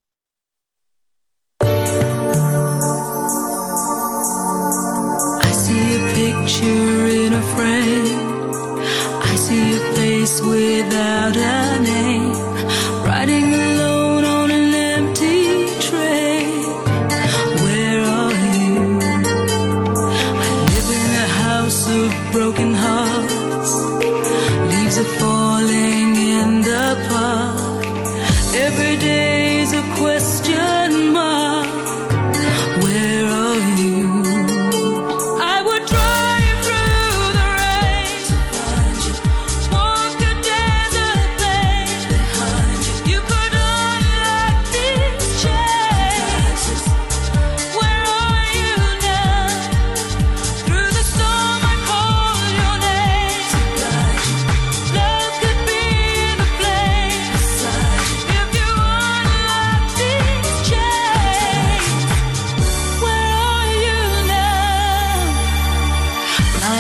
I see a picture in a frame. I see a face without a name, riding alone on an empty train. Where are you? I live in a house of broken hearts. Leaves are falling in the park. Every day's a question mark. Where are you? You could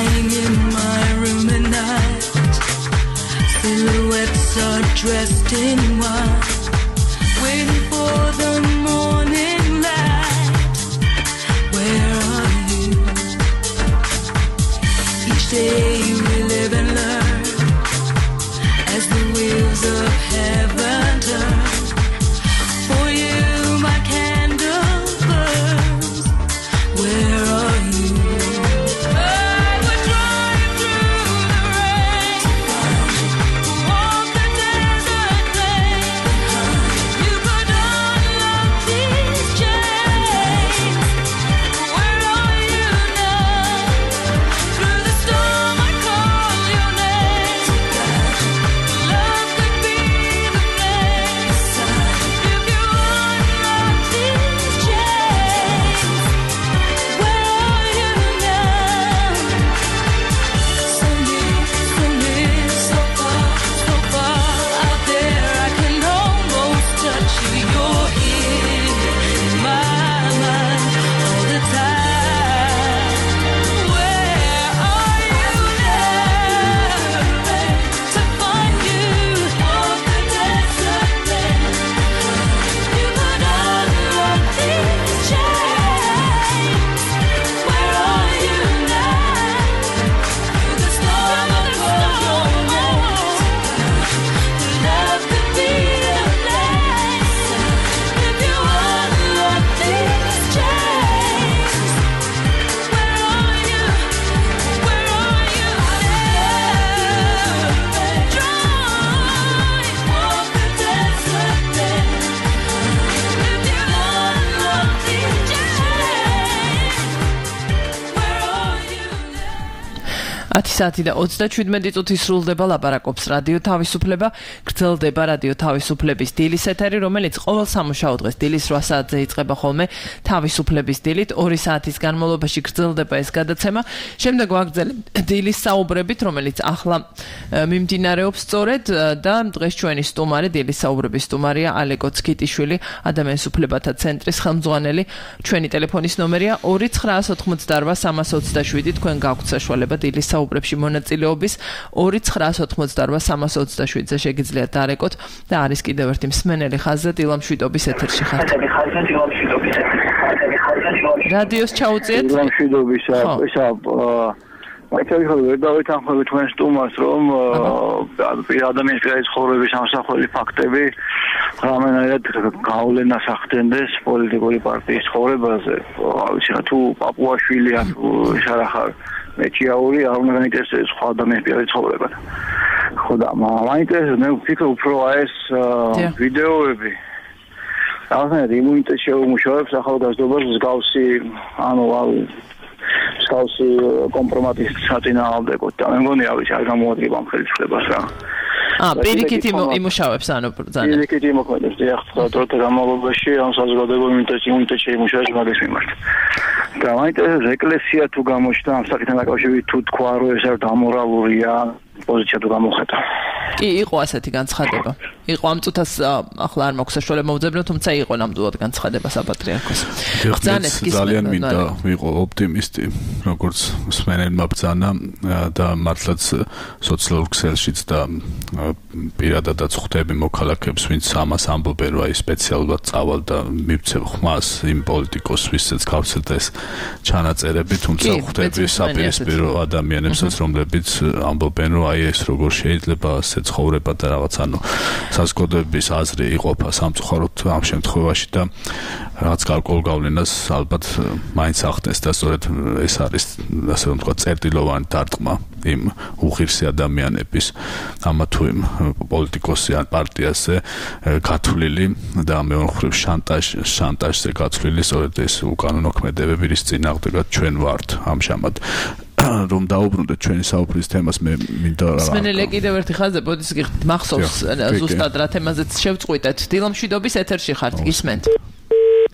lying in my room at night. Silhouettes are dressed in white, waiting for the morning light. Where are you? Each day we live and learn as the wheels of heaven turn. For you my candle burns. Where are you? ათი საათი და ოცდაშვიდმეტი წუთი სრულდება ლაპარაკობს რადიო თავისუფლება, გრძელდება რადიო თავისუფლების დილის ეთერი, რომელიც ყოველ სამუშაო დღეს დილის რვა საათზე იწყება ხოლმე თავისუფლების დილით, ორი საათის განმავლობაში გრძელდება ეს გადაცემა. შემდეგ ვაგრძელებთ დილის საუბრებით, რომელიც ახლა მიმდინარეობს სწორედ და დღეს ჩვენი სტუმარი, დილის საუბრების სტუმარია ალეკო ცქიტიშვილი, ადამიანის უფლებათა ცენტრის ხელმძღვანელი. ჩვენი ტელეფონის ნომერია ორი ცხრაას ოთხმოცდარვა სამას ოცდაშვიდი, თქვენ გაქვთ საშუალება დილის საუბრებში მონაწილეობის ორი ცხრაას ოთხმოცდარვა სამას ოცდაშვიდზე შეგიძლიათ დარეკოთ და არის კიდევ ერთი მსმენელი ხაზზე დილამშვიდობის ეთერში ხართ. რადიოს ჩაუწიეთ. დილამშვიდობისა, ესა მაინც ვერ დავეთანხმები თქვენ სტუმარს, რომ ადამიანის პირადი ცხოვრების ამსახველი ფაქტები რამენად გავლენას ახდენდეს პოლიტიკური პარტიის ცხოვრებაზე. ვიცი რა, თუ პაპუაშვილი ან შარახარ მეჩიაური არ უნდა გაინტერესდეს სხვა ადამიანის პირადი ცხოვრება. ხო და მაინტერესებს მე ვფიქრობ უფრო ეს ვიდეოები. რაღაცნაირად იმუნიტეტს შეუმუშავებს ახალგაზრდობას მსგავსი, ანუ მსგავსი კომპრომატის საწინააღმდეგოდ და მე მგონი რა ვიცი არ გამოადგება ამ ხელისუფლებას რა. აა პირიქით იმუშავებს ანუ ბრძანა. პირიქით იმოქმედებს დიახ, დროთა განმავლობაში ამ საზოგადოებრივ იმუნიტეტს იმუნიტეტს შეიმუშავებს მაგის მიმართ. და მაინტერესებს ეკლესია თუ გამოჩნდა ამ საკითხთან დაკავშირებით თუ თქვა რომ ეს არ დამორალურია პოზიცია თუ გამოხატა. კი, იყო ასეთი განცხადება. იყო ამ წუთას ახლა არ მაქვს საშუალება მოვძებნო, თუმცა იყო ნამდვილად განცხადება საპატრიარქოს. ძალიან მინდა ვიყო ოპტიმისტი, როგორც მსმენელმა ბრძანა და მართლაც სოციალურ ქსელშიც და პირადადაც ხვდები მოქალაქეებს, ვინც ამას ამბობენ, რომ აი სპეციალურად წავალ და მივცემ ხმას იმ პოლიტიკოს, ვისაც გავცეთ ეს ჩანაწერები, თუმცა ხვდები საპირისპირო ადამიანებსაც, რომლებიც ამბობენ, რომ აი ეს როგორ შეიძლება ასე ცხოვრება და რაღაც ანუ საზოგადოების აზრი იყოფა სამწუხაროდ ამ შემთხვევაში და რაღაც გარკვეულ გავლენას ალბათ მაინც ახდენს და სწორედ ეს არის ასე რომ თქვა წერტილოვანი დარტყმა იმ უღირსი ადამიანების ამა თუ იმ პოლიტიკოსი ან პარტიაზე გათვლილი და მეორე მხრივ შანტაჟ შანტაჟზე გათვლილი სწორედ ეს უკანონო ქმედებები რის წინააღმდეგაც ჩვენ ვართ ამჟამად რომ დაუბრუნდეთ ჩვენი საუბრის თემას მე მინდა რა სმენელე კიდევ ერთი ხაზზე ბოდის გიხდით მახსოვს ზუსტად რა თემაზეც შევწყვიტეთ დილამშვიდობის ეთერში ხართ გისმენთ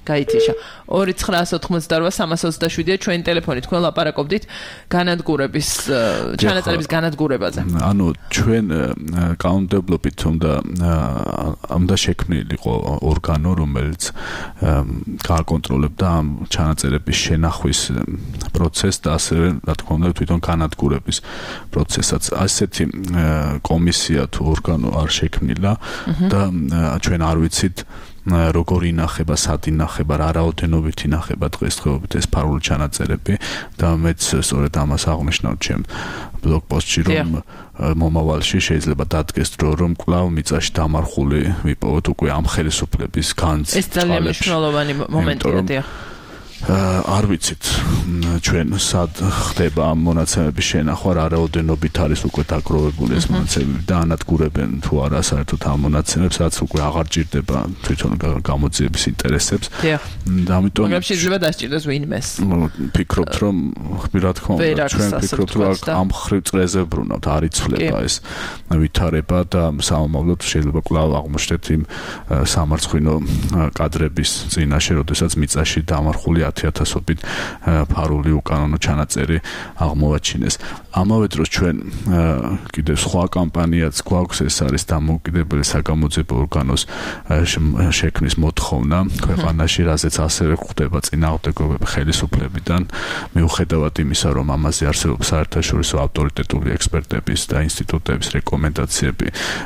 გაითიშა. ორი ცხრაასი ოცდაოთხმოცდაორვა სამას ოცდაშვიდია ჩვენი ტელეფონი. თქვენ ლაპარაკობდით განადგურების ჩანაწერების განადგურებაზე. ანუ ჩვენ კანონმდებლობით უნდა უნდა შექმნილიყო ორგანო, რომელიც გააკონტროლებდა ამ ჩანაწერების შენახვის პროცესს და ასევე რა თქმა უნდა თვითონ განადგურების პროცესაც. ასეთი კომისია თუ ორგანო არ შექმნილა და ჩვენ არ ვიცით როგორ ინახება, სად ინახება, რა რაოდენობით ინახება დღესდღეობით ეს ფარული ჩანაწერები და მეც სწორედ ამას აღნიშნავ ჩემ ბლოგპოსტში, რომ მომავალში შეიძლება დადგეს დრო, რომ კვლავ მიწაში დამარხული ვიპოვოთ უკვე ამ ხელისუფლების განძს. ეს ძალიან მნიშვნელოვანი მომენტია, დიახ. არ ვიცით ჩვენ სად ხდება ამ მონაცემების შენახვა, რა რაოდენობით არის უკვე დაგროვებული ეს მონაცემები და ანადგურებენ თუ არა საერთოდ ამ მონაცემებს, რაც უკვე აღარ ჭირდება თვითონ გამოძიების ინტერესებს. და ამიტომ შეიძლება დასჭირდეს ვინმეს. ფიქრობთ, რომ რა თქმა უნდა ჩვენ ფიქრობთ, რომ ამ ხრივ წრეზე ბრუნავთ, არ იცვლება ეს ვითარება და სამომავლოდ შეიძლება კვლავ აღმოჩნდეთ იმ სამარცხვინო კადრების წინაშე, როდესაც მიწაში დამარხული ათი ათასობით ფარული უკანონო ჩანაწერი აღმოვაჩინეს. ამავე დროს ჩვენ კიდევ სხვა კამპანიაც გვაქვს, ეს არის დამოუკიდებელი საგამოძიებო ორგანოს შექმნის მოთხოვნა ქვეყანაში, რაზეც ასევე ხდება წინააღმდეგობები ხელისუფლებიდან, მიუხედავად იმისა, რომ ამაზე არსებობს საერთაშორისო ავტორიტეტული ექსპერტების და ინსტიტუტების რეკომენდაციები,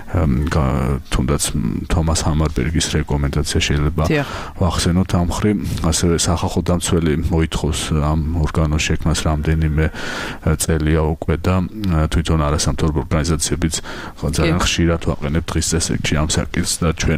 თუნდაც თომას ჰამარბერგის რეკომენდაცია შეიძლება ვახსენოთ ამ მხრივ, ასევე სახალხო დამცველი მოითხოვს ამ ორგანოს შექმნას რამდენიმე წელია უკვე და თვითონ არასამთავრობო ორგანიზაციებიც ძალიან ხშირად ვაყენებთ დღის წესრიგში ამ საკითხს და ჩვენ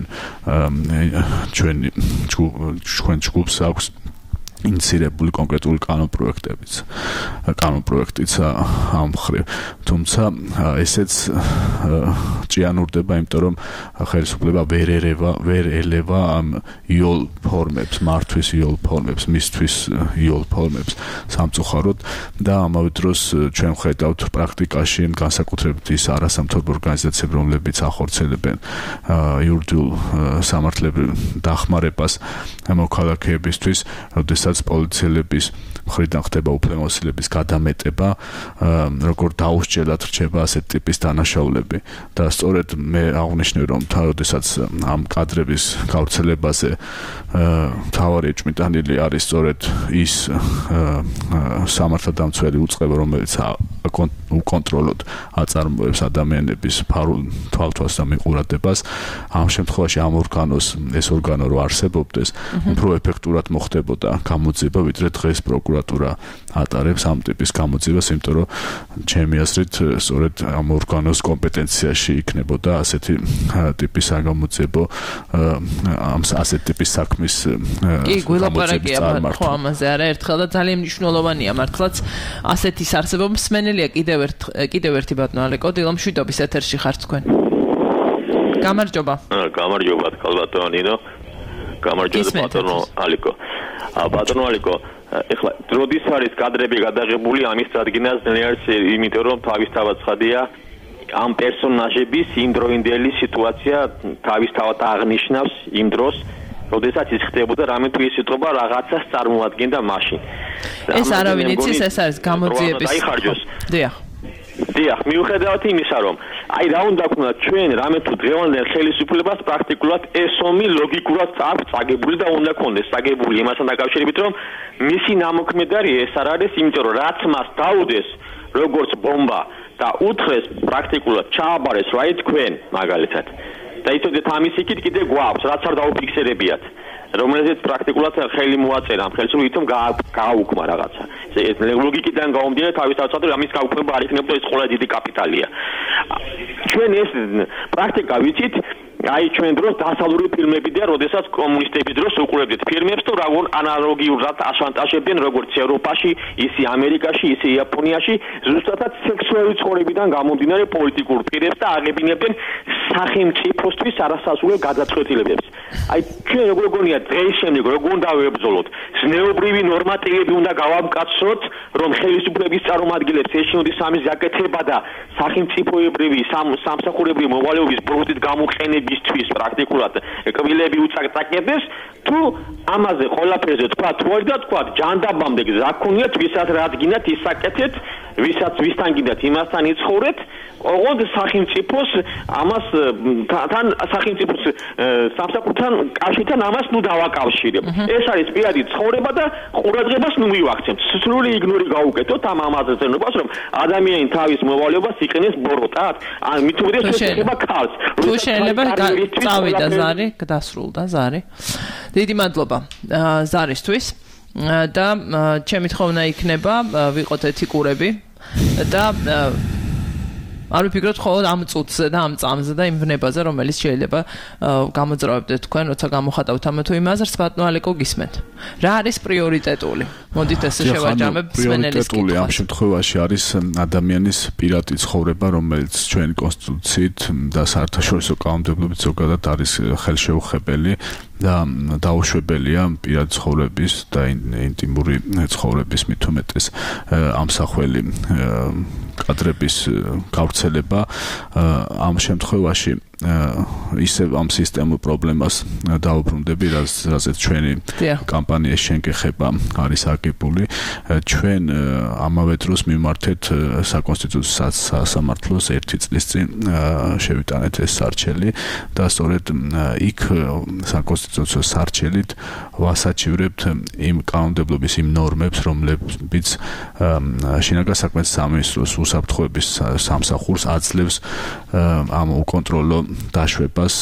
ჩვენ ჩვენ ჯგუფს აქვს ინიცირებული კონკრეტული კანონპროექტებიც კანონპროექტიც ამ მხრივ, თუმცა ესეც ჭიანურდება, იმიტომ რომ ხელისუფლება ვერ ერევა, ვერ ელევა ამ იოლ ფორმებს, მართვის იოლ ფორმებს, მისთვის იოლ ფორმებს სამწუხაროდ და ამავე დროს ჩვენ ხედავთ პრაქტიკაში, განსაკუთრებით ის არასამთავრობო ორგანიზაციები, რომლებიც ახორციელებენ იურიდიულ სამართლებრივ დახმარებას მოქალაქეებისთვის, როდესაც პოლიციელების მხრიდან ხდება უფლებამოსილების გადამეტება, როგორ დაუსჯელად რჩება ასეთ ტიპის დანაშაულები და სწორედ მე აღნიშნე, რომ თორემ ამ კადრების გავრცელებაზე მთავარი ეჭვმიტანილი არის სწორედ ის სამართალდამცველი უწყება, რომელიც უკონტროლოდ აწარმოებს ადამიანების ფარულ თვალთვალს და მიყურადებას. ამ შემთხვევაში ამ ორგანოს ეს ორგანო რო არსებობდეს, უფრო ეფექტურად მოხდებოდა გამოძიება, ვიდრე დღეს პროკურატურა ატარებს ამ ტიპის გამოძიებას, იმიტომ რომ ჩემი აზრით სწორედ ამ ორგანოს კომპეტენციაში იქნებოდა ასეთი ტიპის საგამოძიებო ამ ასეთ ტიპის საქმის კი გულაპარაკია ხო ამაზე არა ერთხელ და ძალიან მნიშვნელოვანია მართლაც ასეთის არსებობა. მსმენელია კიდევ ერთ კიდევ ერთი ბატონო ალეკო დილამშვიდობის ეთერში ხართ თქვენ. გამარჯობა. გამარჯობა ბატონო ნინო. გამარჯობა ბატონო ალეკო. ბატონო ალეკო, ეხლა როდის არის კადრები გადაღებული ამის წარდგენას ნელის, იმიტომ რომ თავისთავად ცხადია ამ პერსონაჟების იმდროინდელი სიტუაცია თავისთავად აღნიშნავს იმ დროს, როდესაც ის ხდებოდა რამე თუ ის სიტყვა რაღაცას წარმოადგენდა მაშინ. ეს არავინ იცის, ეს არის გამოძიების. დიახ. დიახ, მიუხედავად იმისა, რომ აი რა უნდა ვქნათ ჩვენ რამე თუ დღევანდელ ხელისუფლებას პრაქტიკულად ეს ომი ლოგიკურად აქვს წაგებული და უნდა ქონდეს წაგებული იმასთან დაკავშირებით, რომ მისი ნამოქმედარი ეს არ არის, იმიტომ რომ რაც მას დაუდეს როგორც ბომბა და უთხრეს პრაქტიკულად ჩააბარეს რა თქვენ მაგალითად. და იცოდეთ ამის იქით კიდე გვაქვს, რაც არ დაუფიქსერებიათ. რომელზეც პრაქტიკულად ხელი მოაწერა ამ ხელისუფლებამ გააუქმა რაღაცა. ეს ლოგიკიდან გამომდინარე თავისთავად რომ ამის გაუქმება არ იქნებოდა ეს ყველა დიდი კაპიტალია. ჩვენ ეს პრაქტიკა ვიცით, აი ჩვენ დროს დასავლური ფილმები და როდესაც კომუნისტების დროს უყურებდით ფილმებს თუ როგორ ანალოგიურად აშანტაჟებდნენ როგორც ევროპაში, ისე ამერიკაში, ისე იაპონიაში, ზუსტად სექსუალური ცხოვრებიდან გამომდინარე პოლიტიკურ პირებს და აღებინებდნენ სახელმწიფოსთვის არასასურველ გადაწყვეტილებებს. აი ჩვენ როგორ გონია დღეს შემდეგ როგორ უნდა ვებრძოლოთ? ზნეობრივი ნორმატივები უნდა გავამკაცროთ, რომ ხელისუფლების წარმომადგენლებს ეშინოდეს ამის გაკეთება და სახელმწიფოებრივი სამსახურებრივი მოვალეობის ბოროტით გამოყენებისთვის პრაქტიკულად კბილები უწაკწაკებდეს, თუ ამაზე ყველაფერზე თქვა თვალი და თქვა ჯანდაბამდე გზაქონიათ, ვისაც რაც გინდათ ისაკეთეთ, ვისაც ვისთან გინდათ იმასთან იცხოვრეთ, ოღონდ სახელმწიფოს ამას თან სახელმწიფოს სამსახურთან კავშირთან ამას ნუ დავაკავშირებ. ეს არის პირადი ცხოვრება და ყურადღებას ნუ მივახცევთ. სრული იგნორი გავუკეთოთ ამ ამაზე ზენობას, რომ ადამიანი თავის მოვალეობას იყენებს ბოროტად. ან მით უმეტეს შეეხება ქალს. თუ შეიძლება წავიდა ზარი, დასრულდა ზარი. დიდი მადლობა ზარისთვის და ჩემი თხოვნა იქნება ვიყოთ ეთიკურები და არ ვფიქრობთ ხოლმე ამ წუთზე და ამ წამზე და იმ ვნებაზე, რომელიც შეიძლება გამოძრავებდეთ თქვენ, როცა გამოხატავთ ამ თუ იმ აზრს, ბატონო ალეკო გისმენთ. რა არის პრიორიტეტული? მოდით ესე შევაჯამებ სმენელის კითხვას. პრიორიტეტული ამ შემთხვევაში არის ადამიანის პირადი ცხოვრება, რომელიც ჩვენი კონსტიტუციით და საერთაშორისო კანონმდებლობით ზოგადად არის ხელშეუხებელი და დაუშვებელია პირადი ცხოვრების და ინტიმური ცხოვრების მით უმეტეს ამსახველი კადრების გავრცელება ამ შემთხვევაში ისევ ამ სისტემურ პრობლემას დაუბრუნდები, რაზეც ჩვენი კამპანია შენკეხება არის აგებული. ჩვენ ამავე დროს მიმართეთ საკონსტიტუციო სასამართლოს ერთი წლის წინ შევიტანეთ ეს სარჩელი და სწორედ იქ საკონსტიტუციო სარჩელით ვასაჩივრებთ იმ კანონმდებლობის იმ ნორმებს, რომლებიც შინაგან საქმეთა სამინისტროს უსაფრთხოების სამსახურს აძლევს ამ უკონტროლო დაშვებას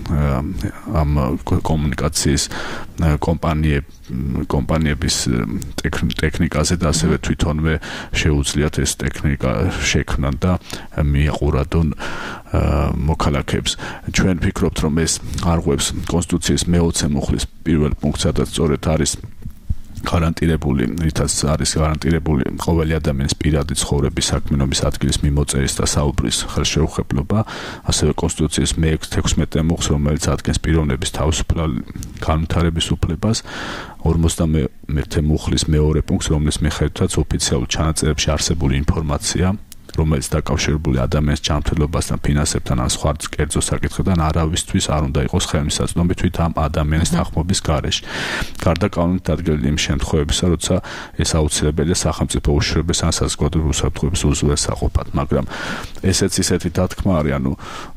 ამ კომუნიკაციის კომპანიების კომპანიების ტექნიკაზე და ასევე თვითონვე შეუძლიათ ეს ტექნიკა შექმნან და მიაყურადონ მოქალაქეებს. ჩვენ ვფიქრობთ, რომ ეს არღვევს კონსტიტუციის მეოცე მუხლის პირველ პუნქტს, სადაც სწორედ არის გარანტირებული, რითაც არის გარანტირებული ყოველი ადამიანის პირადი ცხოვრების, საქმიანობის ადგილის მიმოწერის და საუბრის ხელშეუხებლობა, ასევე კონსტიტუციის მეექვსმეტე მუხლს, რომელიც ადგენს პიროვნების თავისუფლად განვითარების უფლებას, ორმოცდამეერთე მუხლის მეორე პუნქტს, რომლის მიხედვითაც ოფიციალურ ჩანაწერებში არსებული ინფორმაცია, რომელიც დაკავშირებული ადამიანის ჯანმრთელობასთან, ფინანსებთან ან სხვა კერძო საკითხებთან არავისთვის არ უნდა იყოს ხელმისაწვდომი თვით ამ ადამიანის თანხმობის გარეშე. გარდა კანონით დადგენილი იმ შემთხვევებისა, როცა ეს აუცილებელია სახელმწიფო უშიშროების ან საზოგადოებრივი უსაფრთხოების უზრუნველსაყოფად, მაგრამ ესეც ისეთი დათქმა არის, ანუ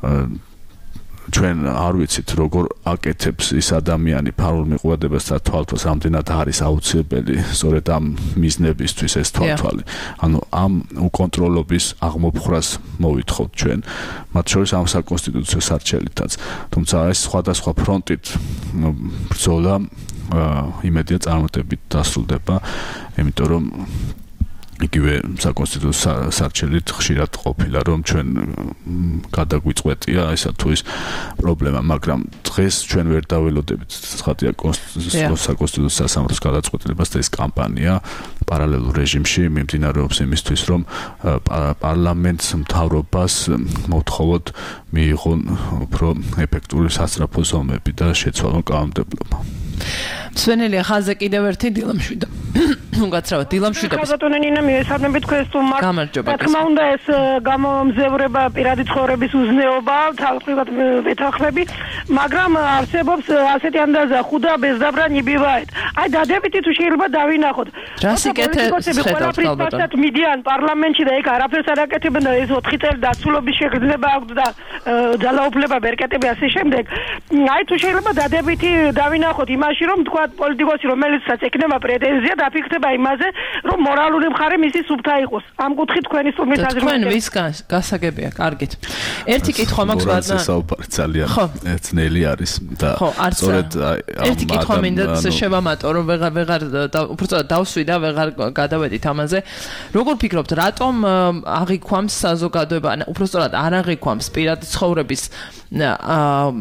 ჩვენ არ ვიცით როგორ აკეთებს ის ადამიანი ფარულ მიყურებელს და თვალთვალს ამდენად არის აუცილებელი სწორედ ამ მიზნებისთვის ეს თვალთვალი. ანუ ამ უკონტროლობის აღმოფხრას მოვითხოვთ ჩვენ, მათ შორის ამ საკონსტიტუციო სარჩელითაც. თუმცა ეს სხვადასხვა ფრონტით ბრძოლა იმედია წარმატებით დასრულდება, იმიტომ რომ იგივე საკონსტიტუციო სარჩელით ხშირად ყოფილა, რომ ჩვენ გადაგვიწყვეტია ისა თუ ის პრობლემა, მაგრამ დღეს ჩვენ ვერ დაველოდებით ცხადია საკონსტიტუციო სასამართლოს გადაწყვეტილებას და ეს კამპანია პარალელურ რეჟიმში მიმდინარეობს იმისთვის, რომ პარლამენტს მთავრობას მოთხოვოთ მიიღონ უფრო ეფექტური სასწრაფო ზომები და შეცვალონ კანონმდებლობა. სვენელი ხაზე კიდევ ერთი დილამშვიდობა. გაცრავად დილამშვიდობის. ბატონინინა მიესალმები თქვენს თუ მაგ გამარჯობა. თქმა უნდა ეს გამომზევრება პირადი ცხოვრების უზნეობა თავისუფლად ეთანხმები, მაგრამ არსებობს ასეთი ანდაზა ხუდა бездобра не бывает. აი დადებითი თუ შეიძლება დავინახოთ. რა სიკეთე ხედავთ ალბათ მიდიან პარლამენტში და ეგ არაფერს არ აკეთებენ და ეს ოთხი წელი დასრულობის შეგრძნება აქვს და ძალაუფლება ვერ კეთები ასე შემდეგ. აი თუ შეიძლება დადებითი დავინახოთ იმაში, რომ თქვა პოლიტიკოსი რომელიცაც ექნება პრეტენზია დაფიქრდება იმაზე, რომ მორალური მხარე მისი სუფთა იყოს. ამ კუთხით თქვენი სტუმრის აზრი. თქვენ ვის გასაგებია, კარგით. ერთი კითხვა მაქვს ბატონო. საუბარი ძალიან ძნელი არის და სწორედ ერთი კითხვა მინდა შევამატო, რომ ვეღარ ვეღარ უბრალოდ დავსვი და ვეღარ გადავედით ამაზე. როგორ ფიქრობთ, რატომ აღიქვამს საზოგადოება, უბრალოდ არ აღიქვამს პირადი ცხოვრების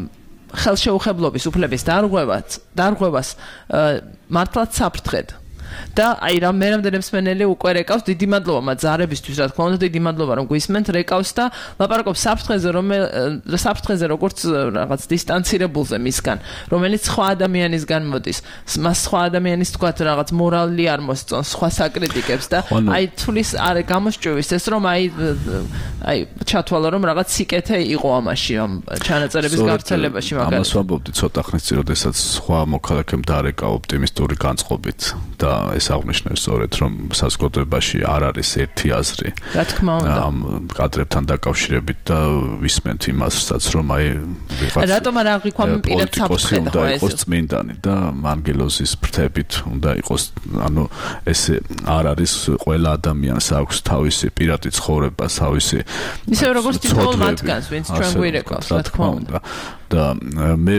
ხელშეუხებლობის უფლების დარღვევას, დარღვევას მართლაც საფრთხედ. და აი რა მე რამდენი მსმენელი უკვე რეკავს დიდი მადლობა მათ ზარებისთვის რა თქმა უნდა დიდი მადლობა რომ გვისმენთ რეკავს და ლაპარაკობს საფრთხეზე რომ საფრთხეზე როგორც რაღაც დისტანცირებულზე მისგან რომელიც სხვა ადამიანისგან მოდის მას სხვა ადამიანის თქვათ რაღაც მორალი არ მოსწონს სხვა საკრიტიკებს და აი თulis არ გამოსჭვის ეს რომ აი აი ჩათვალა რომ რაღაც სიკეთე იყო ამაში ამ ჩანაწერების გავრცელებაში მაგალითად ამას ვამბობდი ცოტა ხნის წინ როდესაც სხვა მოქალაქემ დაარეკა ოპტიმისტური განწყობით და ეს აღნიშნეს სწორედ რომ საზოგადოებაში არ არის ერთი აზრი რა თქმა უნდა ამ კადრებთან დაკავშირებით და ვისმენთ იმასაც რომ აი ვიღაც რატომ არ აღიქვა პირად საფრთხე და იყოს წმინდანი და ანგელოზის ფრთებით უნდა იყოს ანუ ეს არ არის ყველა ადამიანს აქვს თავისი პირადი ცხოვრება თავისი ისე როგორც თითოეულ მათგანს ვინც ჩვენ გვირეკავს რა თქმა უნდა და მე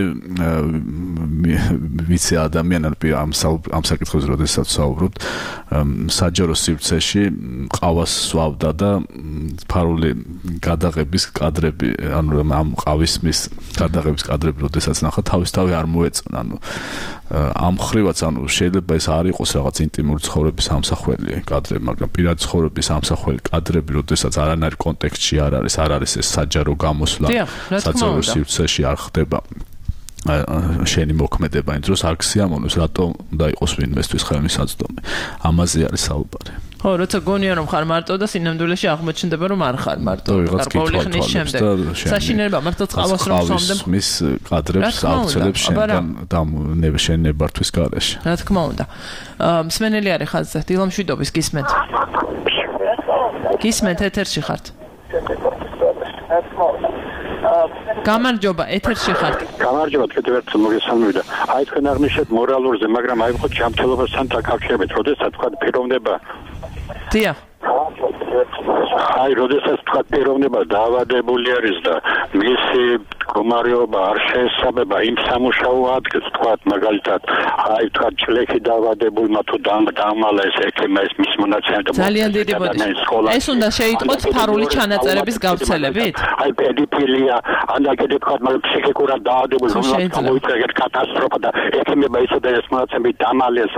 ვიცი ადამიანები ამ ამ საკითხებზე როდესაც საუბრობთ საჯარო სივრცეში ყავას სვავდა და ფარული გადაღების კადრები ანუ ამ ყავისმის გადაღების კადრები როდესაც ნახა თავისთავი არ მოეწონა ანუ ამ ხრივაც ანუ შეიძლება ეს არ იყოს რაღაც ინტიმური ცხოვრების ამსახველი კადრები მაგრამ პირადი ცხოვრების ამსახველი კადრები როდესაც არანაირ კონტექსტში არ არის არ არის ეს საჯარო გამოსვლა საჯარო სივრცეში არ ხდება შენი მოქმედება იმ დროს არ გსიამოვნოს რატომ უნდა იყოს ვინმესთვის ხელმისაწვდომი ამაზე არის საუბარი ხო როცა გონია რომ ხარ მარტო და სინამდვილეში აღმოჩნდება რომ არ ხარ მარტო გარკვეული ხნის შემდეგ საშინელება მართლა წყალოს რომ სვამდებ მის კადრებს აუცილებს შენთან და შენ ნებართვის გარეშე რა თქმა უნდა მსმენელი არის ხაზზე დილა მშვიდობის გისმენთ გისმენთ ეთერში ხართ გამარჯობა ეთერში ხართ გამარჯობა კიდევ ერთხელ მოგესალმებით აი თქვენ აღნიშნეთ მორალურზე მაგრამ აი ხო ჯანმრთელობასთან დაკავშირებით როდესაც თქვა პიროვნება დიახ აი როდესაც თქვა პიროვნება დაავადებული არის და მისი მდგომარეობა არ შეესაბამება იმ სამუშაო ადგილს თქვა მაგალითად აი თქვა ჭლექი დაავადებულმა თუ დამალა ეს ექიმა ეს მის მონაცემები ძალიან დიდი ბოდიშ ეს უნდა შეიტყოთ ფარული ჩანაწერების გავრცელებით აი პედოფილია ან კიდე თქვა მაგ ფსიქიკურად დაავადებული რომელსაც გამოიწვია კატასტროფა და ექიმება ისე და ეს მონაცემები დამალეს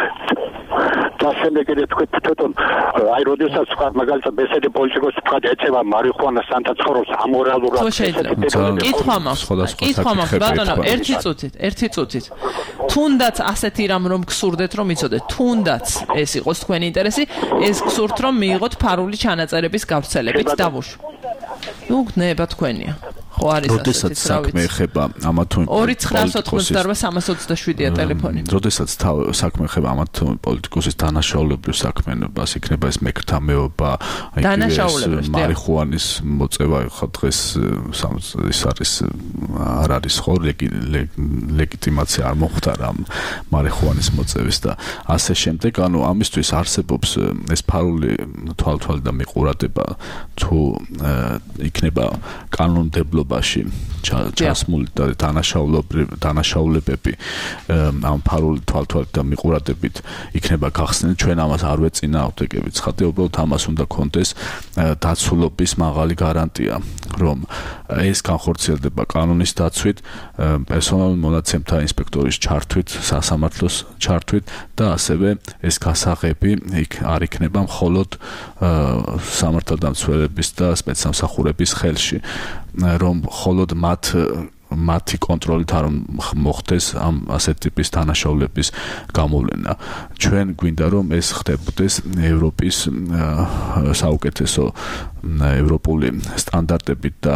და შემდეგ კიდე თქვით თვითონ აი როდესაც თქვა მაგალითად ბესედი პოლიტიკოსი თქვა ეცემა მარიხუანას ან ცხოვრობს ამორალურად კითხვა მაქვს კითხვა მაქვს ბატონო ერთი წუთით ერთი წუთით თუნდაც ასეთი რამ რომ გსურდეთ რომ იცოდეთ თუნდაც ეს იყოს თქვენი ინტერესი ეს გსურთ რომ მიიღოთ ფარული ჩანაწერების გავრცელებით დავუშვ ნუ ნება თქვენია ხო არის ასეთი როდესაც საქმე ეხება ამა თუ იმ ორი ცხრაას ოცდაოთხმოცდაოთხი სამას ოცდაშვიდია ტელეფონი როდესაც საქმე ეხება ამა თუ პოლიტიკოსის დანაშაულებრივ საქმიანობას იქნება ეს მეკრთამეობა დანაშაულებრივ მარიხუანის მოწევა ხა დღეს ის არის არ არის ხო ლეგიტიმაცია არ მოხდა რამ მარიხუანის მოწევის და ასე შემდეგ ანუ ამისთვის არსებობს ეს ფარული თვალთვალი და მიყურადება თუ იქნება კანონმდებლობა ბაში ჩასმული და დანაშაულებები ამ ფარული თვალთვალით და მიყურადებით იქნება გახსნილი ჩვენ ამას არ ვეწინააღმდეგებით ცხადია უბრალოდ ამას უნდა კონდეს დაცულობის მაღალი გარანტია რომ ეს განხორციელდება კანონის დაცვით პერსონალურ მონაცემთა ინსპექტორის ჩართვით სასამართლოს ჩართვით და ასევე ეს გასაღები იქ არ იქნება მხოლოდ სამართალდამცველების და სპეცსამსახურების ხელში რომ მხოლოდ მათ მათი კონტროლით არ მოხდეს ამ ასეთ ტიპის დანაშაულების გამოვლენა. ჩვენ გვინდა რომ ეს ხდებოდეს ევროპის საუკეთესო ევროპული სტანდარტებით და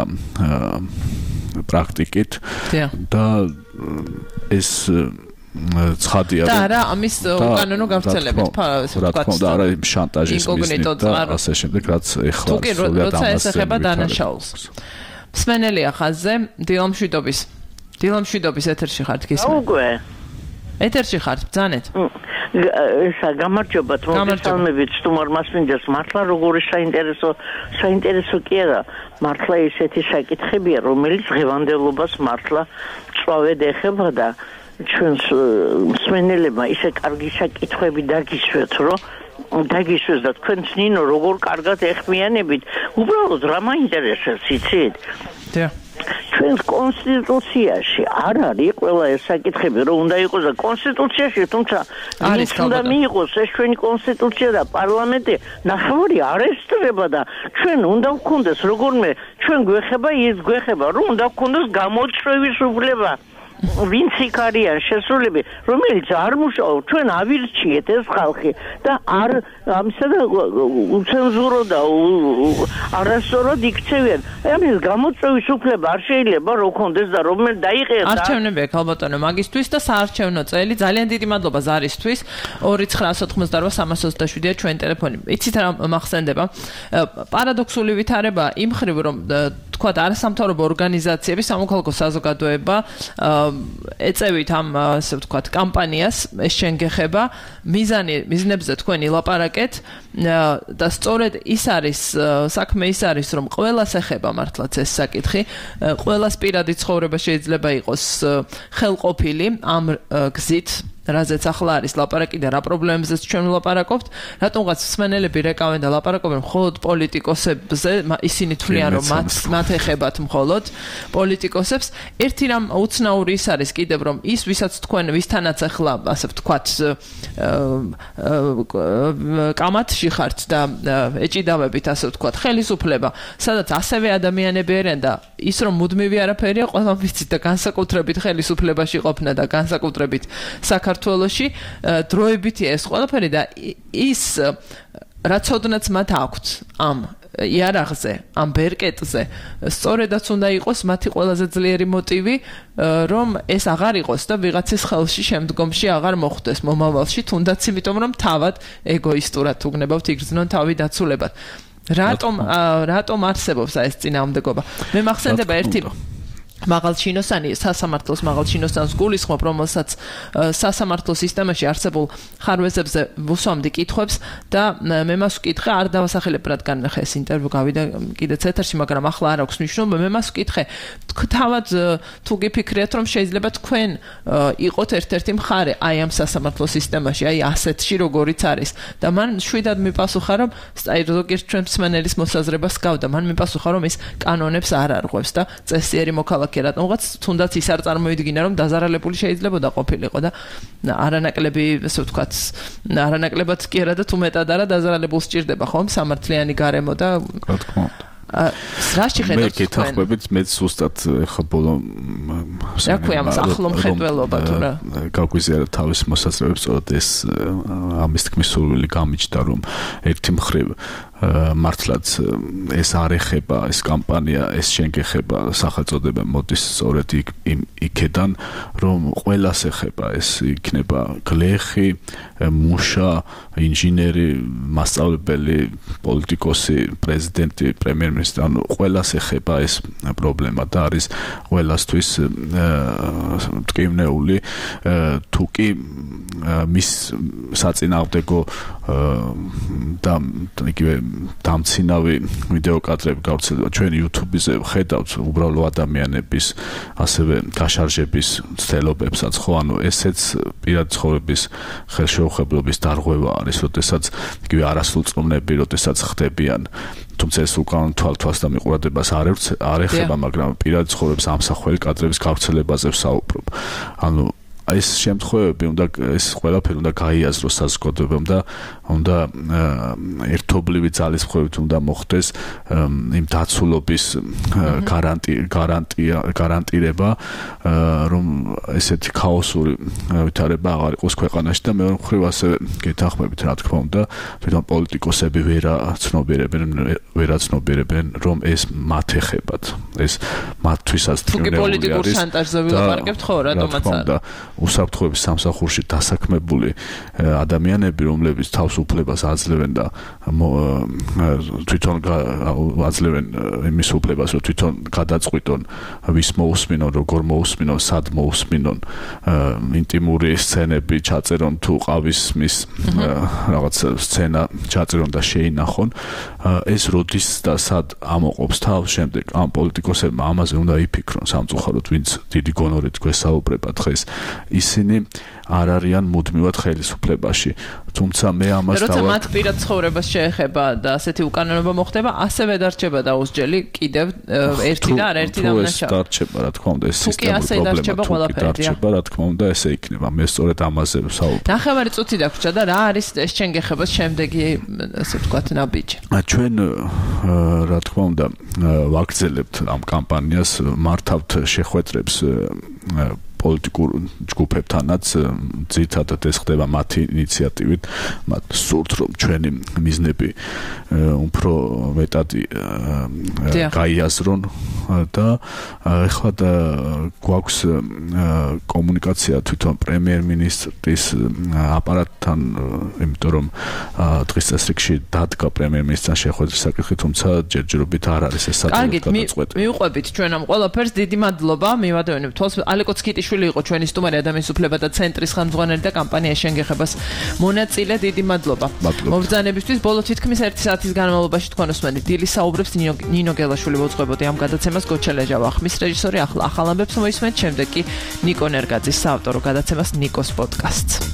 პრაქტიკით და ეს ცხადია და არა ამის უკანონო გავრცელებით ეს ვთქვათ და არა შანტაჟის მიზნით და ასე შემდეგ რაც ეხლა სულად ამას ეხება დანაშაულს მსმენელია ხაზზე დილამშვიდობის დილამშვიდობის ეთერში ხართ გისმენთ უკვე ეთერში ხართ ბძანეთ ესა გამარჯობათ მოგესალმებით სტუმარ მასპინძელს მართლა როგორი საინტერესო საინტერესო კი არა მართლა ესეთი საკითხებია რომელიც ღევანდელობას მართლა წვავედ ეხება და ჩვენს მსმენელებმა ისე კარგი საკითხები დაგისვათ რომ დაგისვეს და თქვენს ნინო როგორ კარგად ეხმიანებით უბრალოდ რა მაინტერესებს იცით და ჩვენს კონსტიტუციაში არ არის ყველა ეს საკითხები რომ უნდა იყოს და კონსტიტუციაში თუმცა ის უნდა მიიღოს ეს ჩვენი კონსტიტუცია და პარლამენტი ნახევარი არ ესწრება და ჩვენ უნდა ვქონდეს როგორმე ჩვენ გვეხება ის გვეხება რომ უნდა ვქონდეს გამოწვევის უფლება ვინც იქ არიან შესრულები რომელიც არ მუშაობს ჩვენ ავირჩიეთ ეს ხალხი და არ ამისა და უცენზურო და არასწორად იქცევიან ამის გამოწვევის უფლება არ შეიძლება რო ქონდეს და რომელ დაიღეს არჩევნები აქვს ალბათო მაგისტვის და საარჩევნო წელი ძალიან დიდი მადლობა ზარისთვის ორი ცხრა ოცდაოთხმოცდაოთხ სამას ოცდაშვიდია ჩვენი ტელეფონი იცით რა მახსენდება პარადოქსული ვითარება იმ ხრივ რომ თქვათ არასამთავრობო ორგანიზაციები სამოქალაქო საზოგადოება ეწევით ამ ასე ვთქვათ კამპანიას ეს შენ გეხება მიზანი მიზნებზე თქვენი ლაპარაკეთ და სწორედ ის არის საქმე ის არის რომ ყველას ეხება მართლაც ეს საკითხი ყველას პირადი ცხოვრება შეიძლება იყოს ხელყოფილი ამ გზით რაზეც ახლა არის ლაპარაკი და რა პრობლემებზეც ჩვენ ვლაპარაკობთ რატომღაც მსმენელები რეკავენ და ლაპარაკობენ მხოლოდ პოლიტიკოსებზე ისინი თვლიან რომ მათ მათ ეხებათ მხოლოდ პოლიტიკოსებს ერთი რამ უცნაური ის არის კიდევ რომ ის ვისაც თქვენ ვისთანაც ახლა ასე ვთქვათ კამათში ხართ და ეჭიდავებით ასე ვთქვათ ხელისუფლება სადაც ასევე ადამიანები არიან და ის რომ მუდმივი არაფერია ყველა ვიცით და განსაკუთრებით ხელისუფლებაში ყოფნა და განსაკუთრებით საქართველოში დროებითია ეს ყველაფერი და ის რაც ოდნაც მათ აქვთ ამ იარაღზე ამ ბერკეტზე სწორედაც უნდა იყოს მათი ყველაზე ძლიერი მოტივი რომ ეს აღარ იყოს და ვიღაცის ხელში შემდგომში აღარ მოხვდეს მომავალში თუნდაც იმიტომ რომ თავად ეგოისტურად უგნებავთ იგრძნონ თავი დაცულებად რატომ რატომ არსებობს ეს წინააღმდეგობა მე მახსენდება ერთი მაღალჩინოსანი სასამართლოს მაღალჩინოსანს გულისხმობ რომელსაც სასამართლო სისტემაში არსებულ ხარვეზებზე ვუსვამდი კითხვებს და მე მას ვკითხე არ დავასახელებ რადგან ხე ეს ინტერვიუ გავიდა კიდეც ეთერში მაგრამ ახლა არ აქვს მნიშვნელობა მე მას ვკითხე თავად თუ გიფიქრეთ რომ შეიძლება თქვენ იყოთ ერთ-ერთი მხარე აი ამ სასამართლო სისტემაში აი ასეთში როგორიც არის და მან შვიდად მიპასუხა რომ აი ზოგიერთ ჩვენ მსმენელის მოსაზრებას გავდა მან მიპასუხა რომ ის კანონებს არ არღვევს და წესიერი მოქალაქე რატომღაც თუნდაც ის არ წარმოიდგინა რომ დაზარალებული შეიძლებოდა ყოფილიყო და არანაკლები ასე ვთქვათ არანაკლებად კი არა და თუ მეტად არა დაზარალებულს სჭირდება ხომ სამართლიანი გარემო და რა თქმა უნდა რაში ხედავთ მე კითხავებით მე ზუსტად ხა ბოლო რა ქვია ამ ახლო მხედველობა თუ რა გაგვიზიარა თავის მოსაზრებებს სწორედ ეს ამის თქმის სურვილი გამიჩნდა რომ ერთი მხრივ მართლაც ეს არ ეხება ეს კამპანია ეს შენ გეხება სახელწოდება მოდის სწორედ იქედან რომ ყველას ეხება ეს იქნება გლეხი მუშა ინჟინერი მასწავლებელი პოლიტიკოსი პრეზიდენტი პრემიერ-მინისტრი ანუ ყველას ეხება ეს პრობლემა და არის ყველასთვის მტკივნეული თუ კი მის საწინააღმდეგო და იგივე დამცინავი ვიდეო კადრები გავრცელდება ჩვენ YouTube-ზე ხედავთ უბრალო ადამიანების ასევე გაშარჟების ცდილობებსაც ხო ანუ ესეც პირად ცხოვრების ხელშეუხებლობის დარღვევა არის როდესაც იგივე არასრულწლოვნები როდესაც ხდებიან თუმცა ეს უკან თვალთვალს და მიყურადებას არ ეხება მაგრამ პირად ცხოვრების ამსახველი კადრების გავრცელებაზე ვსაუბრობ ანუ ეს შემთხვევები უნდა ეს ყველაფერი უნდა გაიაზროს საზოგადოებამ და უნდა ერთობლივი ძალისხმევით უნდა მოხდეს იმ დაცულობის გარანტი გარანტია გარანტირება რომ ესეთი ქაოსური ვითარება აღარ იყოს ქვეყანაში და მეორე მხრივ ასევე გეთანხმებით რა თქმა უნდა თვითონ პოლიტიკოსები ვერაცნობიერებენ ვერაცნობიერებენ რომ ეს მათ ეხებათ ეს მათთვისაც თუნდაც პოლიტიკურ შანტაჟზე ვილაპარაკებთ ხო რატომაც არა უსაფრთხოების სამსახურში დასაქმებული ადამიანები რომლებიც თავს უფლებას აძლევენ და თვითონ აძლევენ იმის უფლებას რომ თვითონ გადაწყვიტონ ვის მოусმინონ როგორ მოусმინონ სად მოусმინონ ინტიმური სცენები ჩაწერონ თუ ყავის მის რაღაც სცენა ჩაწერონ და შეინახონ ეს როდის და სად ამოყობს თავს შემდეგ ამ პოლიტიკოსებმა ამაზე უნდა იფიქრონ სამწუხაროდ ვინც დიდი გონორით გვესაუბრებათ დღეს ისინი არ არიან მუდმივად ხელისუფლებაში. თუმცა მე ამას დავარ როცა მათ პირად ცხოვრებას შეეხება და ასეთი უკანონობა მოხდება, ასევე დარჩება დაუსჯელი კიდევ ერთი და არაერთი დამნაშავე. ეს დარჩება, რა თქმა უნდა, ეს სისტემური პრობლემა. დარჩება, რა თქმა უნდა, ესე იქნება. მე სწორედ ამაზე ვსაუბრობ. ნახევარი წუთი დაგვრჩა და რა არის ეს ჩვენ გეხებას შემდეგი, ასე ვთქვათ, ნაბიჯი. ჩვენ რა თქმა უნდა ვაგრძელებთ ამ კამპანიას, მართავთ შეხვედრებს პოლიტიკურ ჯგუფებთანაც, ძირითადად ეს ხდება მათი ინიციატივით, მათ სურთ რომ ჩვენი მიზნები უფრო მეტად გაიაზრონ და ეხლა გვაქვს კომუნიკაცია თვითონ პრემიერ-მინისტრის აპარატთან, იმიტომ რომ დღის წესრიგში დადგა პრემიერ-მინისტრთან შეხვედრის საკითხი, თუმცა ჯერჯერობით არ არის ეს საკითხი გადაწყვეტილი. მიუყვებით ჩვენ ამ ყველაფერს, დიდი მადლობა, მივადევნებთ თვალს. ალეკო ცკიტიშვილი იყო ჩვენი სტუმარი, ადამიანის უფლებათა ცენტრის ხელმძღვანელი და კამპანიის შენგეხებას მონაწილე. დიდი მადლობა. მობრძანებისთვის ბოლო თითქმის ერთი საათის განმავლობაში თქვენ უსმენთ დილის საუბრებს. ნინო გელაშვილი მოუძღვებოდი ამ გადაცემას, გოჩელეჯავა ხმის რეჟისორი. ახლა ახალ ამბებს მოისმენთ, შემდეგ კი ნიკო ნერგაძის საავტორო გადაცემას ნიკოს პოდკასტს.